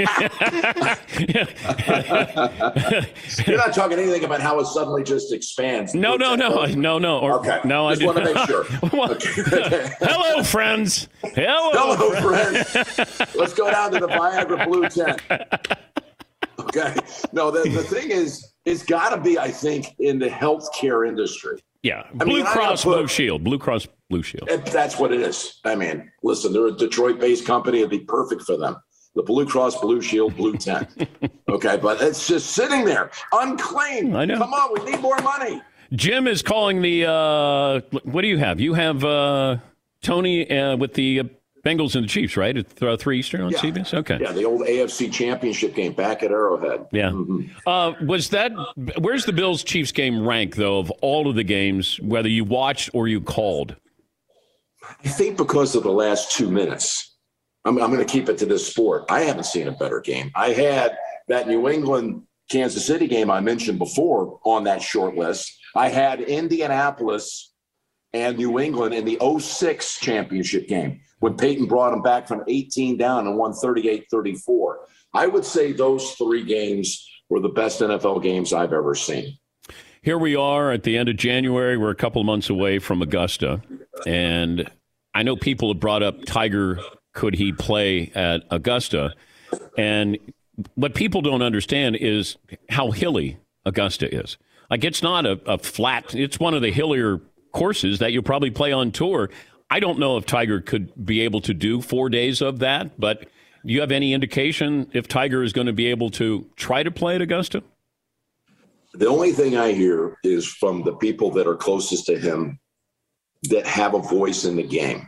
You're not talking anything about how it suddenly just expands. No, no, no, no, no. Or, okay. No, just I want to make sure. Okay. Hello, friends. Hello, Hello friends. friends. Let's go down to the Viagra blue tent. Okay. No, the, the thing is, it's got to be, I think, in the healthcare industry. Yeah. I Blue mean, Cross put, Blue Shield. Blue Cross Blue Shield. That's what it is. I mean, listen, they're a Detroit-based company. It'd be perfect for them. The Blue Cross Blue Shield Blue Tent. Okay, but it's just sitting there, unclaimed. I know. Come on, we need more money. Jim is calling the, uh, what do you have? You have uh, Tony uh, with the uh, Bengals and the Chiefs, right? At uh, three Eastern on yeah. C B S? Okay. Yeah, the old A F C Championship game back at Arrowhead. Yeah. Mm-hmm. Uh, was that, where's the Bills-Chiefs game rank, though, of all of the games, whether you watched or you called? I think because of the last two minutes, I'm, I'm going to keep it to this sport. I haven't seen a better game. I had that New England-Kansas City game I mentioned before on that short list. I had Indianapolis and New England in the oh six championship game when Peyton brought them back from eighteen down and won thirty-eight thirty-four. I would say those three games were the best N F L games I've ever seen. Here we are at the end of January. We're a couple of months away from Augusta. And I know people have brought up Tiger, could he play at Augusta? And what people don't understand is how hilly Augusta is. Like, it's not a, a flat, it's one of the hillier courses that you'll probably play on tour. I don't know if Tiger could be able to do four days of that, but do you have any indication if Tiger is going to be able to try to play at Augusta? The only thing I hear is from the people that are closest to him that have a voice in the game.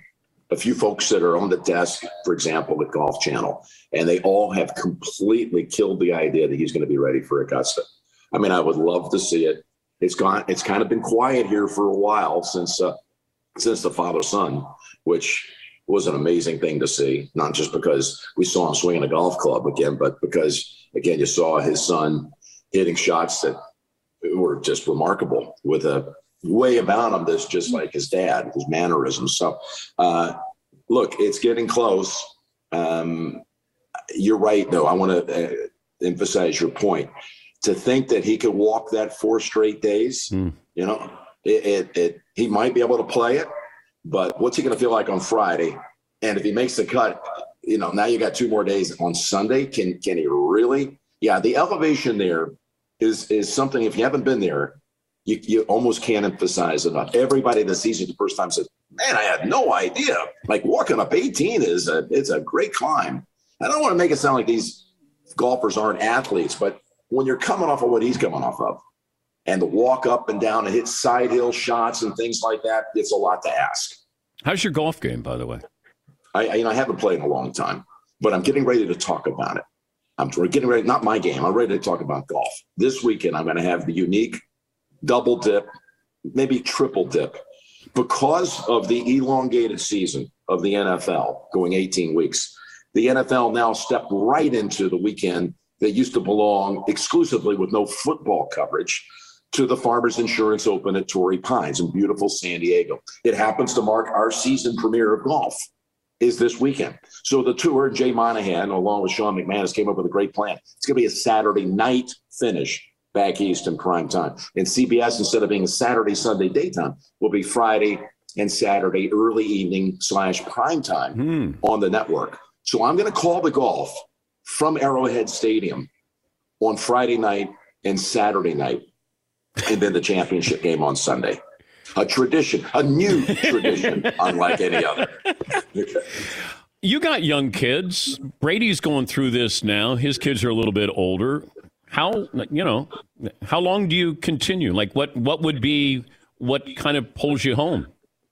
a few folks that are on the desk, for example, at Golf Channel, and they all have completely killed the idea that he's going to be ready for Augusta. I mean, I would love to see it. It's gone. It's kind of been quiet here for a while since uh, since the father-son, which was an amazing thing to see, not just because we saw him swinging a golf club again, but because, again, you saw his son hitting shots that were just remarkable with a way about him that's just like his dad, his mannerisms. So, uh, look, it's getting close. Um, you're right, though. I want to uh, emphasize your point. To think that he could walk that four straight days, mm. you know, it, it, it he might be able to play it, but what's he going to feel like on Friday? And if he makes the cut, you know, now you got two more days on Sunday. Can can he really? Yeah, the elevation there is is something. If you haven't been there, you you almost can't emphasize enough. Everybody that sees it the first time says, "Man, I had no idea." Like walking up eighteen is a it's a great climb. I don't want to make it sound like these golfers aren't athletes, but when you're coming off of what he's coming off of, and the walk up and down and hit side hill shots and things like that, it's a lot to ask. How's your golf game, by the way? I, I you know I haven't played in a long time, but I'm getting ready to talk about it. I'm getting ready, not my game. I'm ready to talk about golf. This weekend, I'm going to have the unique double dip, maybe triple dip, because of the elongated season of the N F L going eighteen weeks. The N F L now stepped right into the weekend that used to belong exclusively with no football coverage to the Farmers Insurance Open at Torrey Pines in beautiful San Diego. It happens to mark our season premiere of golf is this weekend. So the tour, Jay Monahan, along with Sean McManus, came up with a great plan. It's going to be a Saturday night finish back east in prime time. And C B S, instead of being Saturday, Sunday daytime, will be Friday and Saturday early evening slash prime time hmm. on the network. So I'm going to call the golf from Arrowhead Stadium on Friday night and Saturday night, and then the championship game on Sunday. A tradition, a new tradition, unlike any other. You got young kids. Brady's going through this now. His kids are a little bit older. How, you know, how long do you continue? Like what, what would be, what kind of pulls you home?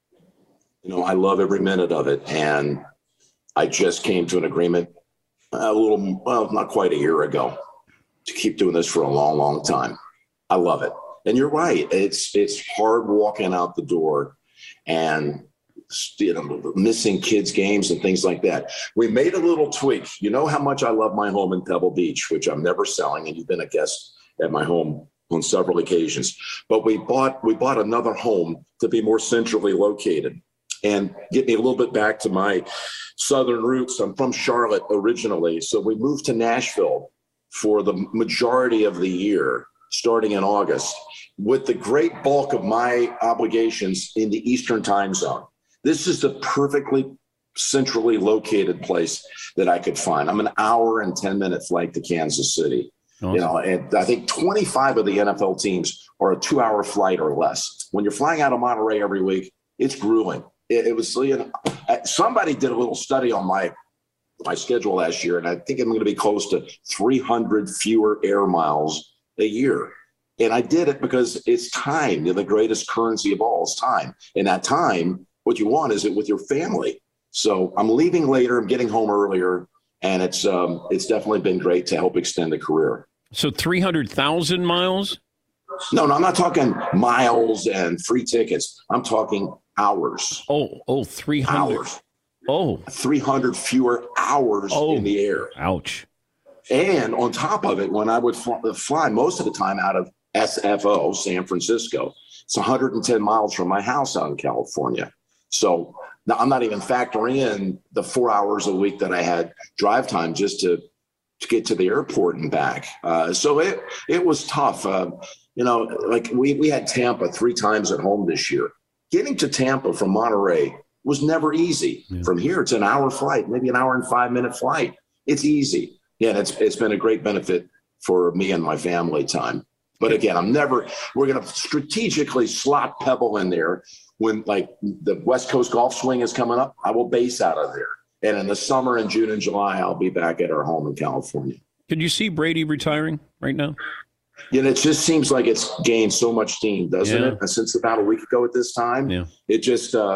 You know, I love every minute of it. And I just came to an agreement a little, well, not quite a year ago, to keep doing this for a long, long time. I love it. And you're right. It's it's hard walking out the door and, you know, missing kids' games and things like that. We made a little tweak. You know how much I love my home in Pebble Beach, which I'm never selling, and you've been a guest at my home on several occasions. But we bought we bought another home to be more centrally located and get me a little bit back to my southern roots. I'm from Charlotte originally, so we moved to Nashville for the majority of the year, starting in August, with the great bulk of my obligations in the Eastern time zone. This is the perfectly centrally located place that I could find. I'm an hour and ten minute flight to Kansas City. Awesome. You know, and I think twenty-five of the N F L teams are a two hour flight or less. When you're flying out of Monterey every week, it's grueling. It, it was, you know, somebody did a little study on my my schedule last year, and I think I'm going to be close to three hundred fewer air miles a year. And I did it because it's time. You know, the greatest currency of all is time. And that time, what you want is it with your family. So I'm leaving later. I'm getting home earlier, and it's um, it's definitely been great to help extend the career. So three hundred thousand miles? No, no, I'm not talking miles and free tickets. I'm talking hours. Oh, oh, three hundred. Hours. Oh. three hundred fewer hours oh. in the air. Ouch. And on top of it, when I would fly, fly most of the time out of S F O, San Francisco, it's one hundred ten miles from my house out in California. So now I'm not even factoring in the four hours a week that I had drive time just to, to get to the airport and back. Uh, so it it was tough. Uh, you know, like we, we had Tampa three times at home this year. Getting to Tampa from Monterey was never easy. Yeah. From here, it's an hour flight, maybe an hour and five minute flight. It's easy. Yeah, and it's it's been a great benefit for me and my family time. But again, I'm never, we're going to strategically slot Pebble in there when like the West Coast golf swing is coming up. I will base out of there. And in the summer, in June and July, I'll be back at our home in California. Could you see Brady retiring right now? Yeah, it just seems like it's gained so much steam, doesn't yeah. it? And since about a week ago at this time, yeah. it just, uh,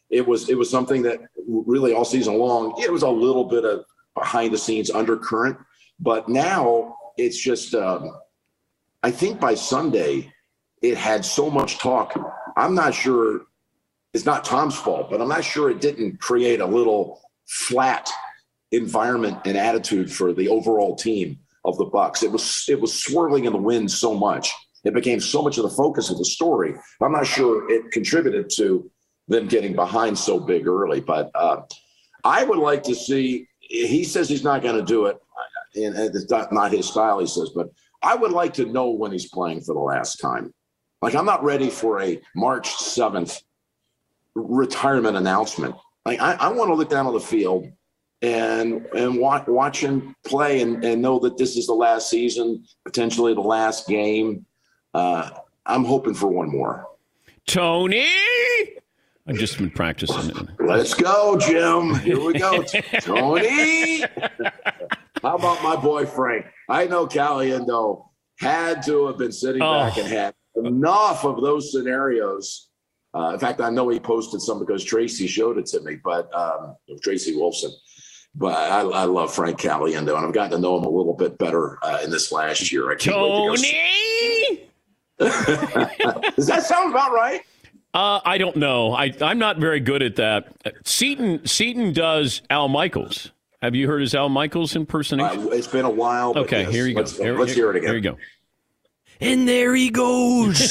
it was it was something that really all season long, it was a little bit of behind the scenes undercurrent. But now it's just, um, I think by Sunday, it had so much talk. I'm not sure it's not Tom's fault, but I'm not sure it didn't create a little flat environment and attitude for the overall team of the Bucs. It was it was swirling in the wind so much. It became so much of the focus of the story. I'm not sure it contributed to them getting behind so big early. But uh, I would like to see, he says he's not going to do it, and it's not, not his style, he says, but I would like to know when he's playing for the last time. Like, I'm not ready for a March seventh retirement announcement. Like, I, I want to look down on the field and and watch, watch him play and, and know that this is the last season, potentially the last game. Uh, I'm hoping for one more. Tony! I've just been practicing. Let's go, Jim. Here we go. Tony! How about my boy Frank? I know Caliendo had to have been sitting oh. back and had enough of those scenarios. Uh, in fact, I know he posted some because Tracy showed it to me, but um, Tracy Wolfson. But I, I love Frank Caliendo, and I've gotten to know him a little bit better uh, in this last year. I can't Tony! Does that sound about right? Uh, I don't know. I, I'm not very good at that. Seton Seton does Al Michaels. Have you heard his Al Michaels impersonation? Uh, it's been a while. But okay, yes, here you go. Let's, here, let's hear it again. There you go. And there he goes.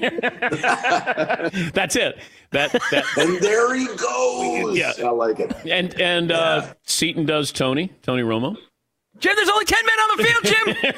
That's it. That, that and there he goes. Yeah. I like it. And and yeah. uh, Seton does Tony Tony Romo. Jim, there's only ten men on the field,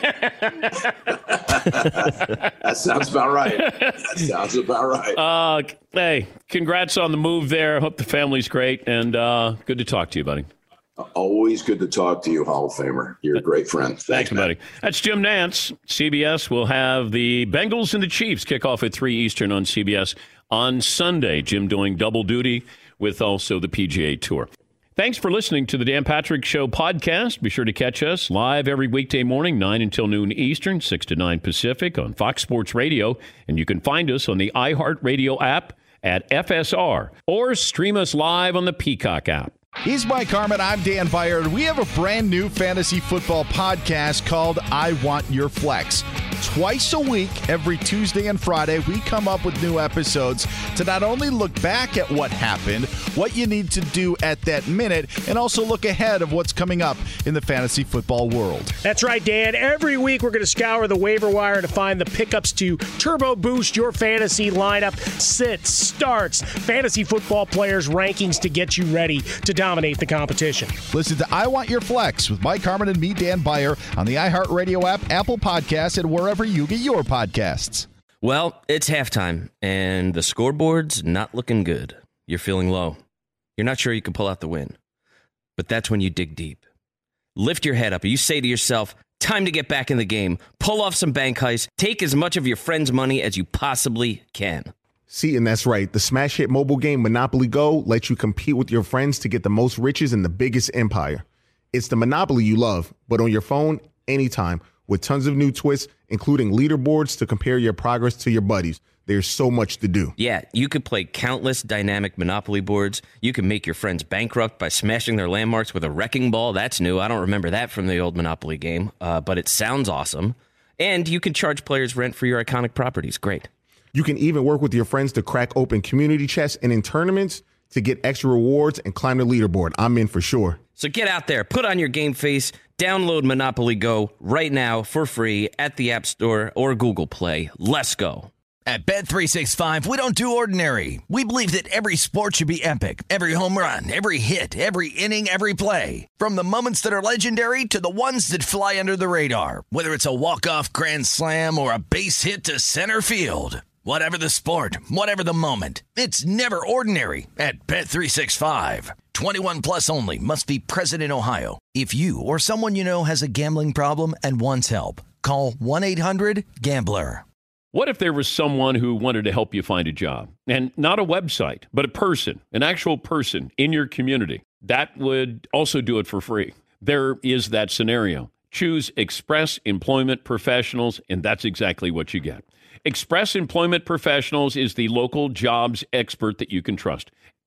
Jim. That sounds about right. That sounds about right. Uh, hey, congrats on the move there. Hope the family's great, and uh, good to talk to you, buddy. Always good to talk to you, Hall of Famer. You're a great friend. Thanks, Thanks buddy. That's Jim Nantz. C B S will have the Bengals and the Chiefs kick off at three Eastern on C B S on Sunday. Jim doing double duty with also the P G A Tour. Thanks for listening to the Dan Patrick Show podcast. Be sure to catch us live every weekday morning, nine until noon Eastern, six to nine Pacific on Fox Sports Radio. And you can find us on the iHeartRadio app at F S R or stream us live on the Peacock app. He's Mike Harmon. I'm Dan Byard. We have a brand new fantasy football podcast called I Want Your Flex. Twice a week, every Tuesday and Friday, we come up with new episodes to not only look back at what happened, what you need to do at that minute, and also look ahead of what's coming up in the fantasy football world. That's right, Dan. Every week, we're going to scour the waiver wire to find the pickups to turbo boost your fantasy lineup, sits, starts, fantasy football players' rankings to get you ready to dominate the competition. Listen to I Want Your Flex with Mike Harmon and me, Dan Byer, on the iHeartRadio app, Apple Podcasts, and wherever you get your podcasts. Well, it's halftime, and the scoreboard's not looking good. You're feeling low. You're not sure you can pull out the win. But that's when you dig deep. Lift your head up, and you say to yourself, time to get back in the game. Pull off some bank heists. Take as much of your friend's money as you possibly can. See, and that's right. The smash hit mobile game Monopoly Go lets you compete with your friends to get the most riches in the biggest empire. It's the Monopoly you love, but on your phone, anytime, with tons of new twists, including leaderboards to compare your progress to your buddies. There's so much to do. Yeah, you could play countless dynamic Monopoly boards. You can make your friends bankrupt by smashing their landmarks with a wrecking ball. That's new. I don't remember that from the old Monopoly game, uh, but it sounds awesome. And you can charge players rent for your iconic properties. Great. You can even work with your friends to crack open community chests and in tournaments to get extra rewards and climb the leaderboard. I'm in for sure. So get out there, put on your game face, download Monopoly Go right now for free at the App Store or Google Play. Let's go. At Bet three sixty-five, we don't do ordinary. We believe that every sport should be epic. Every home run, every hit, every inning, every play. From the moments that are legendary to the ones that fly under the radar. Whether it's a walk-off grand slam or a base hit to center field. Whatever the sport, whatever the moment, it's never ordinary at Bet three sixty-five. twenty-one plus only. Must be present in Ohio. If you or someone you know has a gambling problem and wants help, call one eight hundred gambler. What if there was someone who wanted to help you find a job? And not a website, but a person, an actual person in your community. That would also do it for free. There is that scenario. Choose Express Employment Professionals, and that's exactly what you get. Express Employment Professionals is the local jobs expert that you can trust.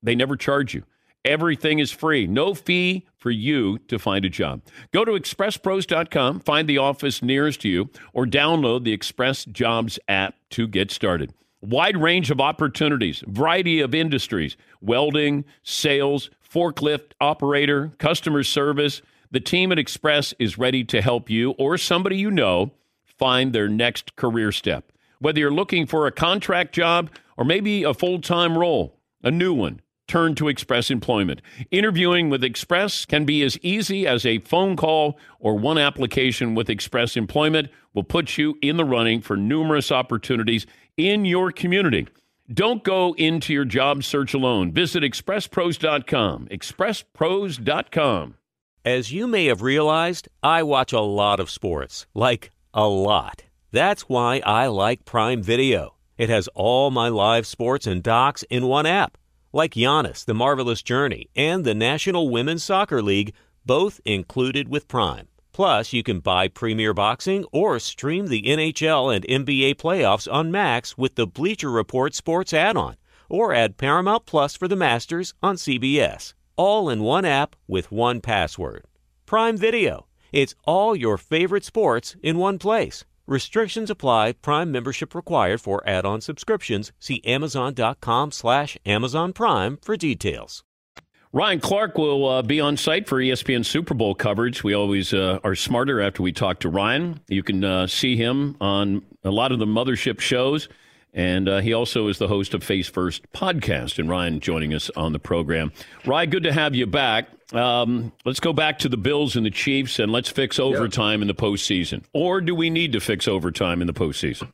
They never charge you. Everything is free. No fee for you to find a job. Go to express pros dot com, find the office nearest you, or download the Express Jobs app to get started. Wide range of opportunities, variety of industries, welding, sales, forklift operator, customer service. The team at Express is ready to help you or somebody you know find their next career step. Whether you're looking for a contract job or maybe a full-time role, a new one, turn to Express Employment. Interviewing with Express can be as easy as a phone call, or one application with Express Employment will put you in the running for numerous opportunities in your community. Don't go into your job search alone. Visit express pros dot com. express pros dot com. As you may have realized, I watch a lot of sports, like a lot. That's why I like Prime Video. It has all my live sports and docs in one app, like Giannis, The Marvelous Journey, and the National Women's Soccer League, both included with Prime. Plus, you can buy Premier Boxing or stream the N H L and N B A playoffs on Max with the Bleacher Report Sports add-on, or add Paramount Plus for the Masters on C B S. All in one app with one password. Prime Video. It's all your favorite sports in one place. Restrictions apply. Prime membership required for add-on subscriptions. See amazon.com slash Amazon Prime for details. Ryan Clark will uh, be on site for E S P N Super Bowl coverage. We always uh, are smarter after we talk to Ryan. You can uh, see him on a lot of the mothership shows, and uh, he also is the host of Face First podcast, and Ryan joining us on the program. Ryan, good to have you back. Um, let's go back to the Bills and the Chiefs, and let's fix overtime yep. in the postseason. Or do we need to fix overtime in the postseason?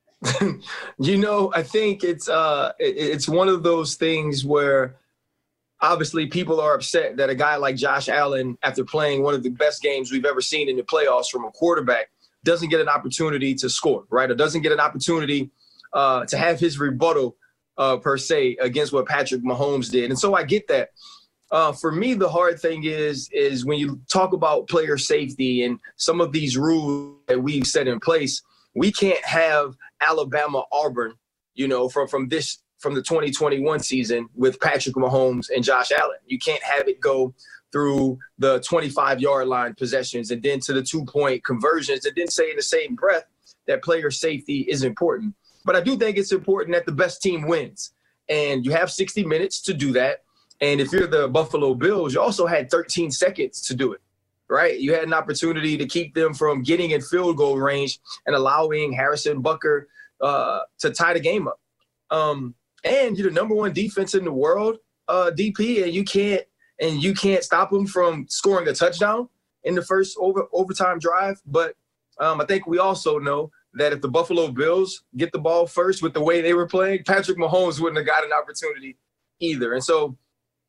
you know, I think it's uh, it, it's one of those things where obviously people are upset that a guy like Josh Allen, after playing one of the best games we've ever seen in the playoffs from a quarterback, doesn't get an opportunity to score, right? Or doesn't get an opportunity uh, to have his rebuttal, uh, per se, against what Patrick Mahomes did. And so I get that. Uh, for me, the hard thing is, is when you talk about player safety and some of these rules that we've set in place, we can't have Alabama, Auburn, you know, from, from this from the twenty twenty-one season with Patrick Mahomes and Josh Allen. You can't have it go through the twenty-five-yard line possessions and then to the two-point conversions and then say in the same breath that player safety is important. But I do think it's important that the best team wins. And you have sixty minutes to do that. And if you're the Buffalo Bills, you also had thirteen seconds to do it, right? You had an opportunity to keep them from getting in field goal range and allowing Harrison Butker uh, to tie the game up. Um, And you're the number one defense in the world, uh, D P, and you can't and you can't stop them from scoring a touchdown in the first over, overtime drive. But um, I think we also know that if the Buffalo Bills get the ball first with the way they were playing, Patrick Mahomes wouldn't have got an opportunity either. And so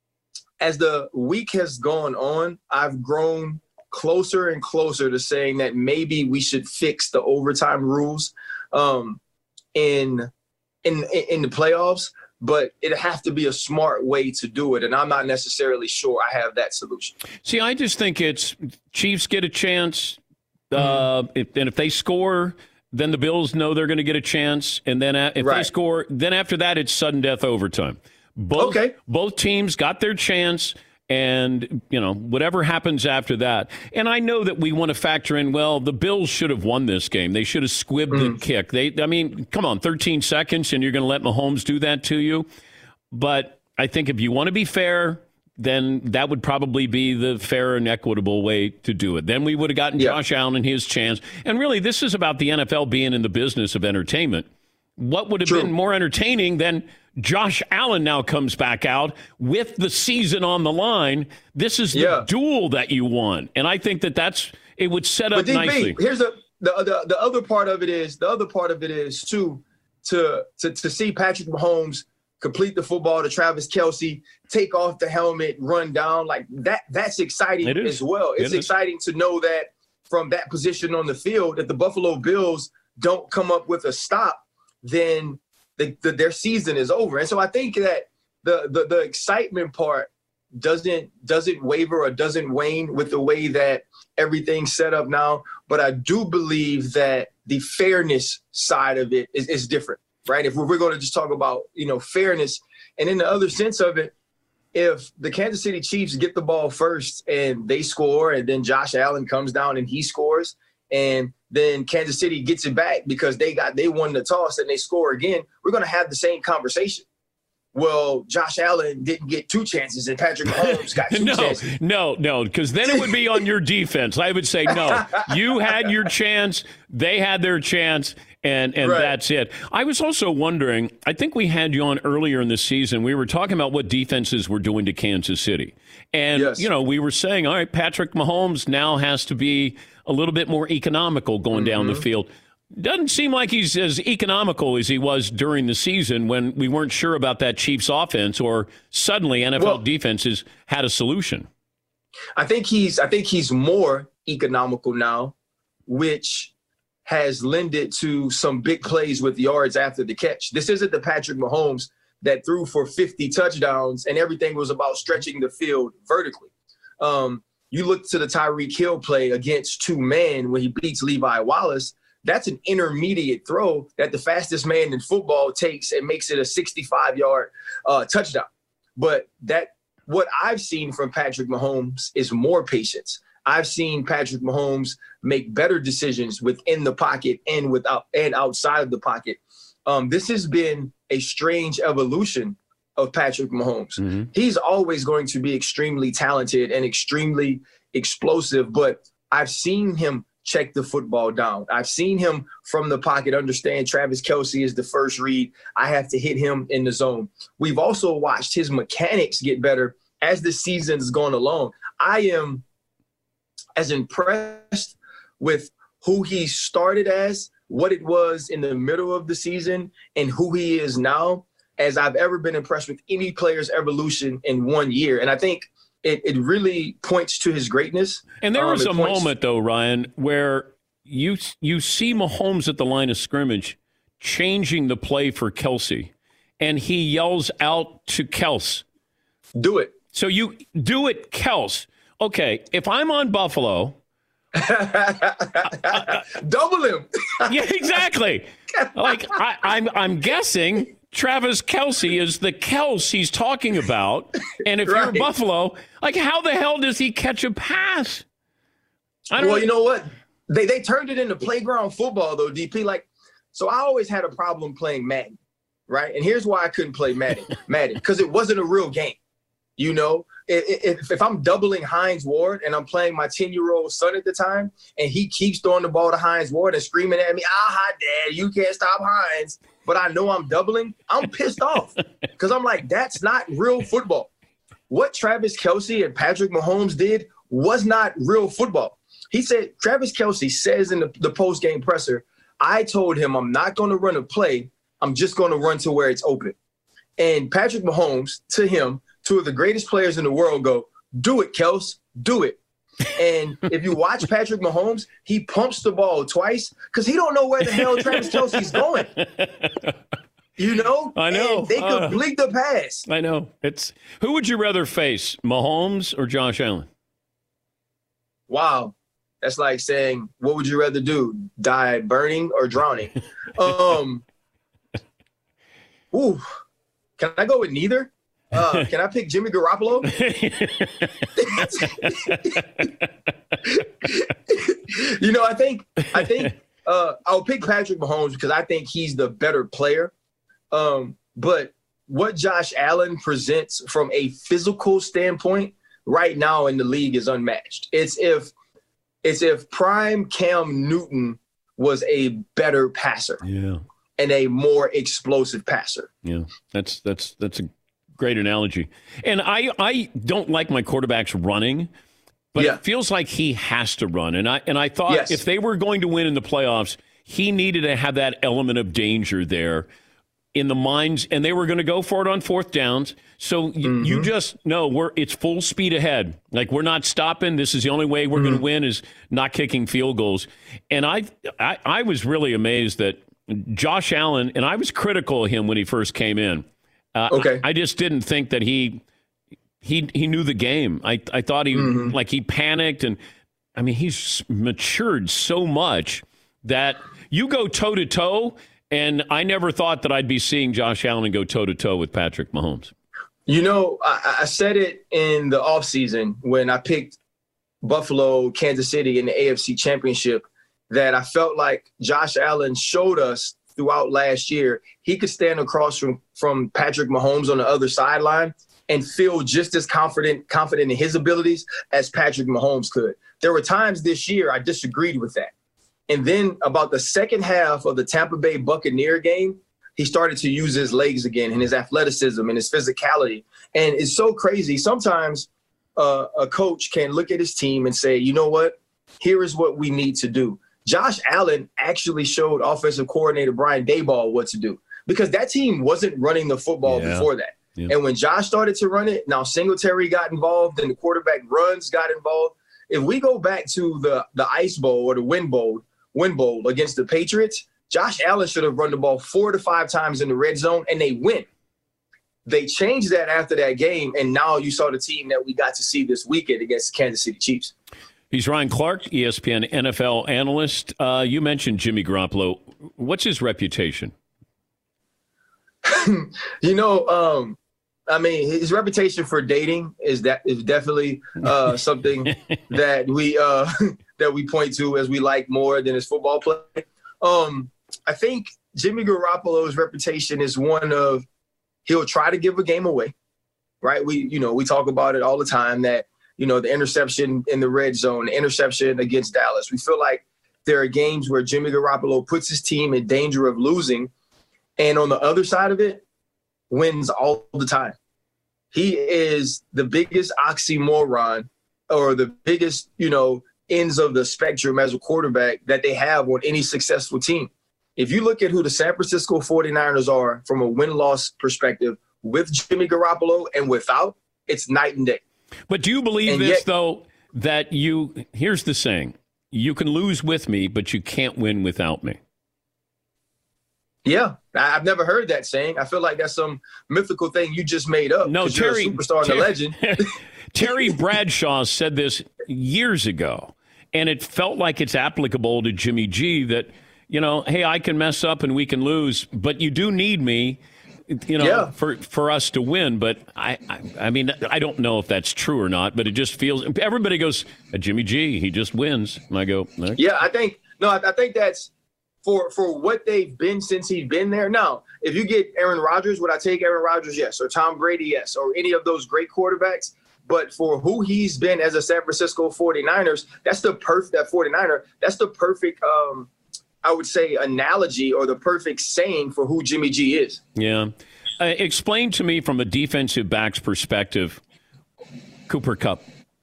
as the week has gone on, I've grown closer and closer to saying that maybe we should fix the overtime rules um, in In, in the playoffs, but it'd have to be a smart way to do it. And I'm not necessarily sure I have that solution. See, I just think it's Chiefs get a chance. Mm-hmm. Uh, if, and if they score, then the Bills know they're going to get a chance. And then if right. they score, then after that, it's sudden death overtime. Both, okay. both teams got their chance. And, you know, whatever happens after that. And I know that we want to factor in, well, the Bills should have won this game. They should have squibbed mm. the kick. They, I mean, come on, thirteen seconds, and you're going to let Mahomes do that to you. But I think if you want to be fair, then that would probably be the fair and equitable way to do it. Then we would have gotten yeah. Josh Allen his chance. And really, this is about the N F L being in the business of entertainment. What would have True. been more entertaining than Josh Allen now comes back out with the season on the line? This is the yeah. duel that you won. And I think that that's, it would set up but D B, nicely. Here's the, the, the, the other part of it is, the other part of it is too, to, to, to see Patrick Mahomes complete the football to Travis Kelce, take off the helmet, run down like that. That's exciting as well. It's it exciting to know that from that position on the field, if the Buffalo Bills don't come up with a stop, then the, the, their season is over. And so I think that the, the the excitement part doesn't doesn't waver or doesn't wane with the way that everything's set up now. But I do believe that the fairness side of it is, is different, right? If we're, we're going to just talk about, you know, fairness, and in the other sense of it, if the Kansas City Chiefs get the ball first and they score, and then Josh Allen comes down and he scores, and then Kansas City gets it back because they got they won the toss and they score again, we're going to have the same conversation. Well, Josh Allen didn't get two chances and Patrick Mahomes got two no, chances. No, no, because then it would be on your defense. I would say, no, you had your chance, they had their chance, and, and right. that's it. I was also wondering, I think we had you on earlier in the season. We were talking about what defenses were doing to Kansas City. And, yes. you know, we were saying, all right, Patrick Mahomes now has to be a little bit more economical going mm-hmm. down the field. Doesn't seem like he's as economical as he was during the season when we weren't sure about that Chiefs offense, or suddenly N F L well, defenses had a solution. I think he's I think he's more economical now, which has lended to some big plays with yards after the catch. This isn't the Patrick Mahomes that threw for fifty touchdowns and everything was about stretching the field vertically. Um, you look to the Tyreek Hill play against two men when he beats Levi Wallace. That's an intermediate throw that the fastest man in football takes and makes it a sixty-five-yard uh, touchdown. But that what I've seen from Patrick Mahomes is more patience. I've seen Patrick Mahomes make better decisions within the pocket and without and outside of the pocket. Um, this has been a strange evolution of Patrick Mahomes. Mm-hmm. He's always going to be extremely talented and extremely explosive, but I've seen him check the football down. I've seen him from the pocket understand Travis Kelce is the first read. I have to hit him in the zone. We've also watched his mechanics get better as the season's gone along. I am as impressed with who he started as, what it was in the middle of the season, and who he is now as I've ever been impressed with any player's evolution in one year. And I think It, it really points to his greatness. And there was um, a points- moment, though, Ryan, where you you see Mahomes at the line of scrimmage changing the play for Kelce, and he yells out to Kels. Do it. So you do it, Kels. Okay, if I'm on Buffalo. Double him. Yeah, exactly. Like, I, I'm, I'm guessing Travis Kelce is the Kels he's talking about. And if right. you're Buffalo, like, how the hell does he catch a pass? I don't well, know. You know what? They they turned it into playground football, though, D P. Like, so I always had a problem playing Madden, right? And here's why I couldn't play Madden. Madden, because it wasn't a real game. You know, if, if I'm doubling Hines Ward and I'm playing my ten-year-old son at the time, and he keeps throwing the ball to Hines Ward and screaming at me, "Aha, Dad, you can't stop Hines," but I know I'm doubling, I'm pissed off because I'm like, that's not real football. What Travis Kelce and Patrick Mahomes did was not real football. He said, Travis Kelce says in the, the post-game presser, I told him I'm not going to run a play. I'm just going to run to where it's open. And Patrick Mahomes, to him, two of the greatest players in the world, go, do it, Kels, do it. And if you watch Patrick Mahomes, he pumps the ball twice because he don't know where the hell Travis Kelce's going. You know? I know. And they complete uh, the pass. I know. It's who would you rather face, Mahomes or Josh Allen? Wow. That's like saying, what would you rather do, die burning or drowning? um, ooh, can I go with neither? Uh, can I pick Jimmy Garoppolo? You know, I think I think uh, I'll pick Patrick Mahomes because I think he's the better player. Um, but what Josh Allen presents from a physical standpoint right now in the league is unmatched. It's if it's if prime Cam Newton was a better passer, yeah, and a more explosive passer. Yeah, that's that's that's a great analogy. And I, I don't like my quarterbacks running, but yeah. it feels like he has to run. And I and I thought yes. if they were going to win in the playoffs, he needed to have that element of danger there in the minds, and they were going to go for it on fourth downs. So mm-hmm. you just know we're it's full speed ahead. Like, we're not stopping. This is the only way we're mm-hmm. going to win is not kicking field goals. And I, I I was really amazed that Josh Allen, and I was critical of him when he first came in. Uh, okay. I, I just didn't think that he he he knew the game. I I thought he mm-hmm. like he panicked, and I mean he's matured so much that you go toe to toe, and I never thought that I'd be seeing Josh Allen go toe to toe with Patrick Mahomes. You know, I, I said it in the offseason when I picked Buffalo, Kansas City in the A F C Championship, that I felt like Josh Allen showed us throughout last year he could stand across from, from Patrick Mahomes on the other sideline and feel just as confident confident in his abilities as Patrick Mahomes could. There were times this year I disagreed with that. And then about the second half of the Tampa Bay Buccaneer game, he started to use his legs again and his athleticism and his physicality. And it's so crazy. Sometimes uh, a coach can look at his team and say, you know what, here is what we need to do. Josh Allen actually showed offensive coordinator Brian Daboll what to do because that team wasn't running the football yeah. before that. Yeah. And when Josh started to run it, now Singletary got involved and the quarterback runs got involved. If we go back to the, the Ice Bowl or the Win Bowl, Win Bowl against the Patriots, Josh Allen should have run the ball four to five times in the red zone, and they win. They changed that after that game, and now you saw the team that we got to see this weekend against the Kansas City Chiefs. He's Ryan Clark, E S P N N F L analyst. Uh, you mentioned Jimmy Garoppolo. What's his reputation? you know, um, I mean, his reputation for dating is that is definitely uh, something that we uh, that we point to as we like more than his football play. Um, I think Jimmy Garoppolo's reputation is one of he'll try to give a game away, right? We, you know, we talk about it all the time that, you know, the interception in the red zone, the interception against Dallas. We feel like there are games where Jimmy Garoppolo puts his team in danger of losing. And on the other side of it, wins all the time. He is the biggest oxymoron or the biggest, you know, ends of the spectrum as a quarterback that they have on any successful team. If you look at who the San Francisco forty-niners are from a win-loss perspective with Jimmy Garoppolo and without, it's night and day. But do you believe and this, yet, though, that you – here's the saying. You can lose with me, but you can't win without me. Yeah. I've never heard that saying. I feel like that's some mythical thing you just made up. No, Terry – you're a superstar Terry, and a legend. Terry Bradshaw said this years ago, and it felt like it's applicable to Jimmy G that, you know, hey, I can mess up and we can lose, but you do need me. You know, yeah. for, for us to win. But I, I I mean, I don't know if that's true or not, but it just feels – everybody goes, Jimmy G, he just wins. And I go, okay. Yeah, I think – no, I, I think that's for for what they've been since he's been there. Now, if you get Aaron Rodgers, would I take Aaron Rodgers? Yes. Or Tom Brady? Yes. Or any of those great quarterbacks. But for who he's been as a San Francisco forty-niners, that's the perfect – that forty-niner, that's the perfect um, – I would say analogy or the perfect saying for who Jimmy G is. Yeah. Uh, explain to me from a defensive back's perspective, Cooper Kupp.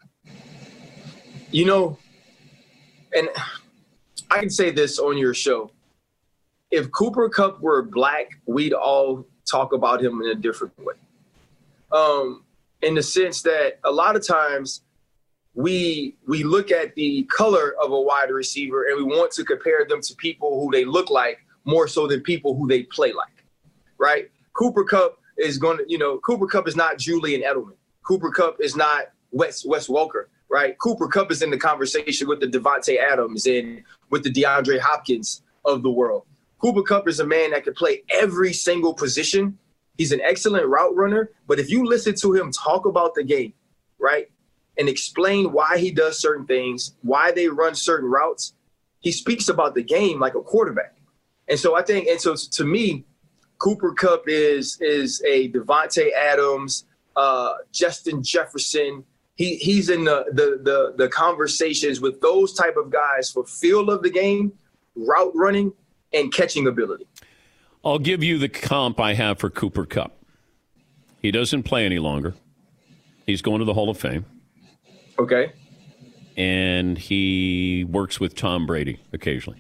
You know, and I can say this on your show. If Cooper Kupp were black, we'd all talk about him in a different way. Um, in the sense that a lot of times we we look at the color of a wide receiver and we want to compare them to people who they look like more so than people who they play like, right? Cooper Kupp is going to, you know, Cooper Kupp is not Julian Edelman. Cooper Kupp is not Wes, Wes Welker, right? Cooper Kupp is in the conversation with the Devontae Adams and with the DeAndre Hopkins of the world. Cooper Kupp is a man that can play every single position. He's an excellent route runner, but if you listen to him talk about the game, right, and explain why he does certain things, why they run certain routes, he speaks about the game like a quarterback. And so I think, and so to me, Cooper Kupp is is a Devontae Adams, uh, Justin Jefferson. He he's in the, the the the conversations with those type of guys for feel of the game, route running, and catching ability. I'll give you the comp I have for Cooper Kupp. He doesn't play any longer. He's going to the Hall of Fame. Okay. And he works with Tom Brady occasionally.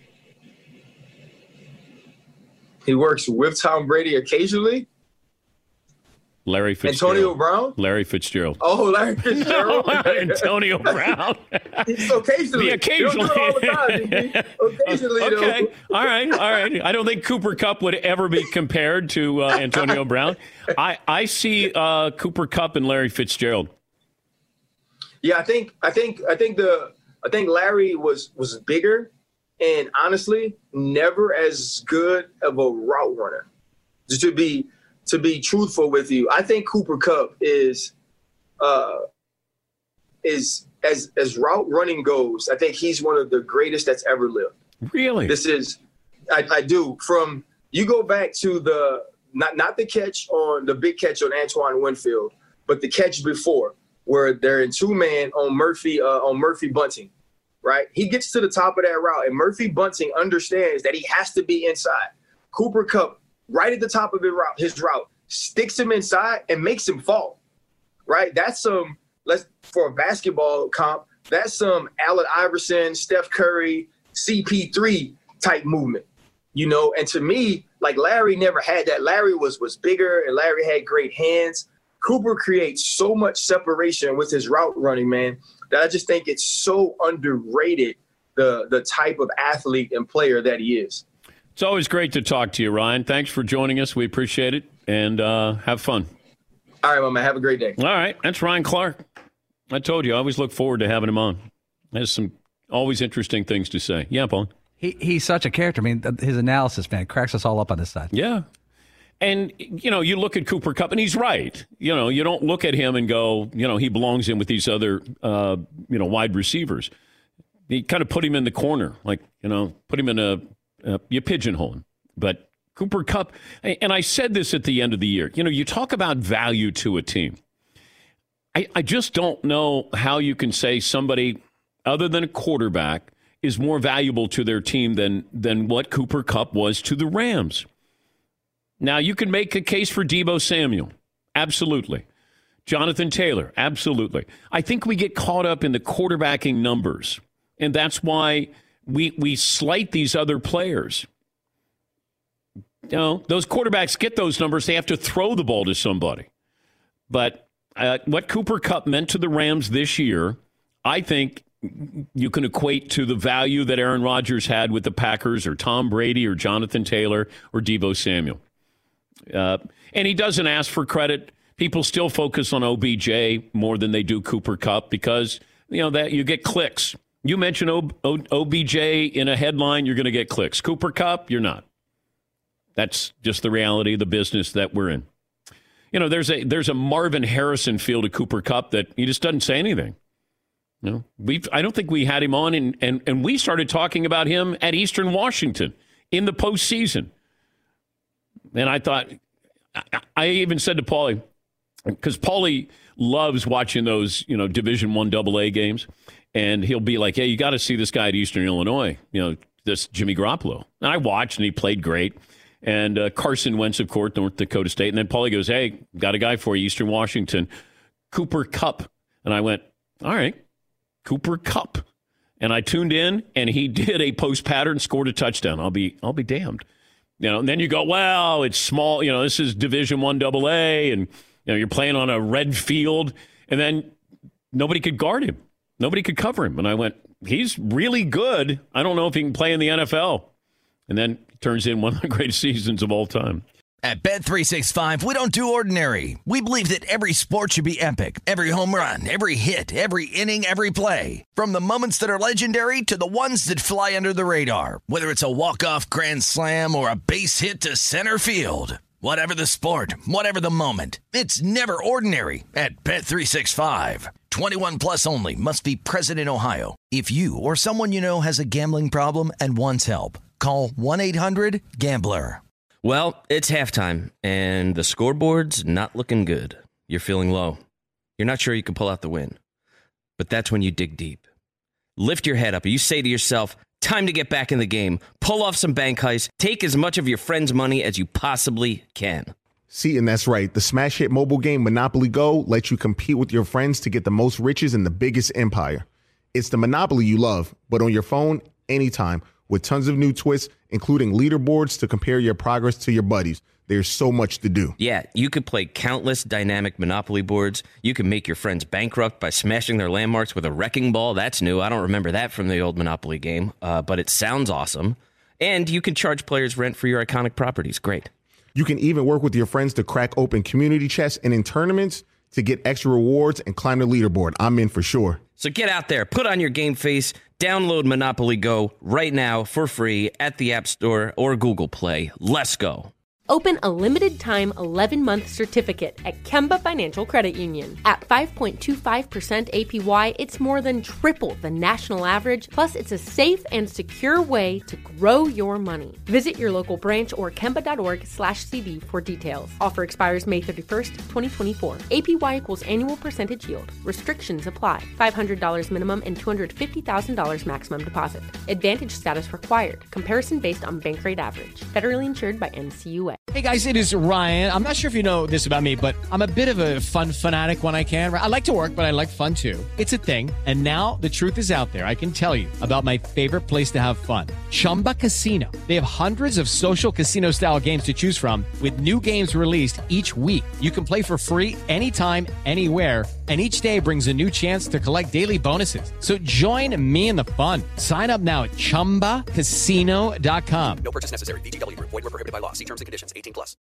He works with Tom Brady occasionally? Larry Fitzgerald. Antonio Brown? Larry Fitzgerald. Oh, Larry Fitzgerald? Antonio Brown. Occasionally. The occasionally. You don't do it all the time, occasionally, okay. though. All right. All right. I don't think Cooper Kupp would ever be compared to uh, Antonio Brown. I, I see uh, Cooper Kupp and Larry Fitzgerald. Yeah, I think I think I think the I think Larry was was bigger and honestly never as good of a route runner. Just to be to be truthful with you, I think Cooper Kupp is uh, is as as route running goes. I think he's one of the greatest that's ever lived. Really? This is, I, I do. From you go back to the not not the catch on the big catch on Antoine Winfield, but the catch before where they're in two man on Murphy uh, on Murphy Bunting, right? He gets to the top of that route, and Murphy Bunting understands that he has to be inside. Cooper Kupp, right at the top of his route, his route, sticks him inside and makes him fall. Right? That's some let's for a basketball comp. That's some Allen Iverson, Steph Curry, C P three type movement. You know, and to me, like Larry never had that. Larry was was bigger, and Larry had great hands. Cooper creates so much separation with his route running, man, that I just think it's so underrated, the the type of athlete and player that he is. It's always great to talk to you, Ryan. Thanks for joining us. We appreciate it, and uh, have fun. All right, my man. Have a great day. All right. That's Ryan Clark. I told you, I always look forward to having him on. Has some always interesting things to say. Yeah, Paul? He He's such a character. I mean, his analysis, man, cracks us all up on this side. Yeah. And, you know, you look at Cooper Kupp, and he's right. You know, you don't look at him and go, you know, he belongs in with these other, uh, you know, wide receivers. You kind of put him in the corner, like, you know, put him in a, uh, you pigeonhole him. But Cooper Kupp, and I said this at the end of the year, you know, you talk about value to a team. I, I just don't know how you can say somebody other than a quarterback is more valuable to their team than than what Cooper Kupp was to the Rams. Now, you can make a case for Deebo Samuel. Absolutely. Jonathan Taylor. Absolutely. I think we get caught up in the quarterbacking numbers, and that's why we we slight these other players. You know, those quarterbacks get those numbers. They have to throw the ball to somebody. But uh, what Cooper Kupp meant to the Rams this year, I think you can equate to the value that Aaron Rodgers had with the Packers or Tom Brady or Jonathan Taylor or Deebo Samuel. Uh, and he doesn't ask for credit. People still focus on O B J more than they do Cooper Kupp because, you know, that you get clicks. You mention o- o- O B J in a headline, you're going to get clicks. Cooper Kupp, you're not. That's just the reality of the business that we're in. You know, there's a there's a Marvin Harrison feel to Cooper Kupp that he just doesn't say anything. You know, we I don't think we had him on, and, and, and we started talking about him at Eastern Washington in the postseason. And I thought, I, I even said to Paulie, because Paulie loves watching those, you know, Division One Double A games, and he'll be like, "Hey, you got to see this guy at Eastern Illinois, you know, this Jimmy Garoppolo." And I watched, and he played great. And uh, Carson Wentz, of course, North Dakota State. And then Paulie goes, "Hey, got a guy for you, Eastern Washington, Cooper Kupp." And I went, "All right, Cooper Kupp." And I tuned in, and he did a post pattern, scored a touchdown. I'll be, I'll be damned. You know, and then you go, well, it's small. You know, this is Division One Double A, and you know you're playing on a red field, and then nobody could guard him, nobody could cover him. And I went, he's really good. I don't know if he can play in the N F L. And then he turns in one of the greatest seasons of all time. At Bet three sixty-five, we don't do ordinary. We believe that every sport should be epic. Every home run, every hit, every inning, every play. From the moments that are legendary to the ones that fly under the radar. Whether it's a walk-off grand slam or a base hit to center field. Whatever the sport, whatever the moment. It's never ordinary at Bet three sixty-five. twenty-one plus only. Must be present in Ohio. If you or someone you know has a gambling problem and wants help, call one eight hundred gambler. Well, it's halftime, and the scoreboard's not looking good. You're feeling low. You're not sure you can pull out the win. But that's when you dig deep. Lift your head up. You say to yourself, time to get back in the game. Pull off some bank heists. Take as much of your friend's money as you possibly can. See, and that's right. The smash hit mobile game Monopoly Go lets you compete with your friends to get the most riches in the biggest empire. It's the Monopoly you love, but on your phone, anytime, with tons of new twists, including leaderboards to compare your progress to your buddies. There's so much to do. Yeah, you could play countless dynamic Monopoly boards. You can make your friends bankrupt by smashing their landmarks with a wrecking ball. That's new. I don't remember that from the old Monopoly game, uh, but it sounds awesome. And you can charge players rent for your iconic properties. Great. You can even work with your friends to crack open community chests and in tournaments to get extra rewards and climb the leaderboard. I'm in for sure. So get out there, put on your game face, download Monopoly Go right now for free at the App Store or Google Play. Let's go. Open a limited-time eleven-month certificate at Kemba Financial Credit Union. At five point two five percent A P Y, it's more than triple the national average, plus it's a safe and secure way to grow your money. Visit your local branch or kemba.org slash CD for details. Offer expires May thirty-first, twenty twenty-four. A P Y equals annual percentage yield. Restrictions apply. five hundred dollars minimum and two hundred fifty thousand dollars maximum deposit. Advantage status required. Comparison based on bank rate average. Federally insured by N C U A. Hey guys, it is Ryan. I'm not sure if you know this about me, but I'm a bit of a fun fanatic when I can. I like to work, but I like fun too. It's a thing. And now the truth is out there. I can tell you about my favorite place to have fun. Chumba Casino. They have hundreds of social casino style games to choose from with new games released each week. You can play for free anytime, anywhere. And each day brings a new chance to collect daily bonuses. So join me in the fun. Sign up now at chumba casino dot com. No purchase necessary. V G W Group. Void where prohibited by law. See terms and conditions. eighteen plus.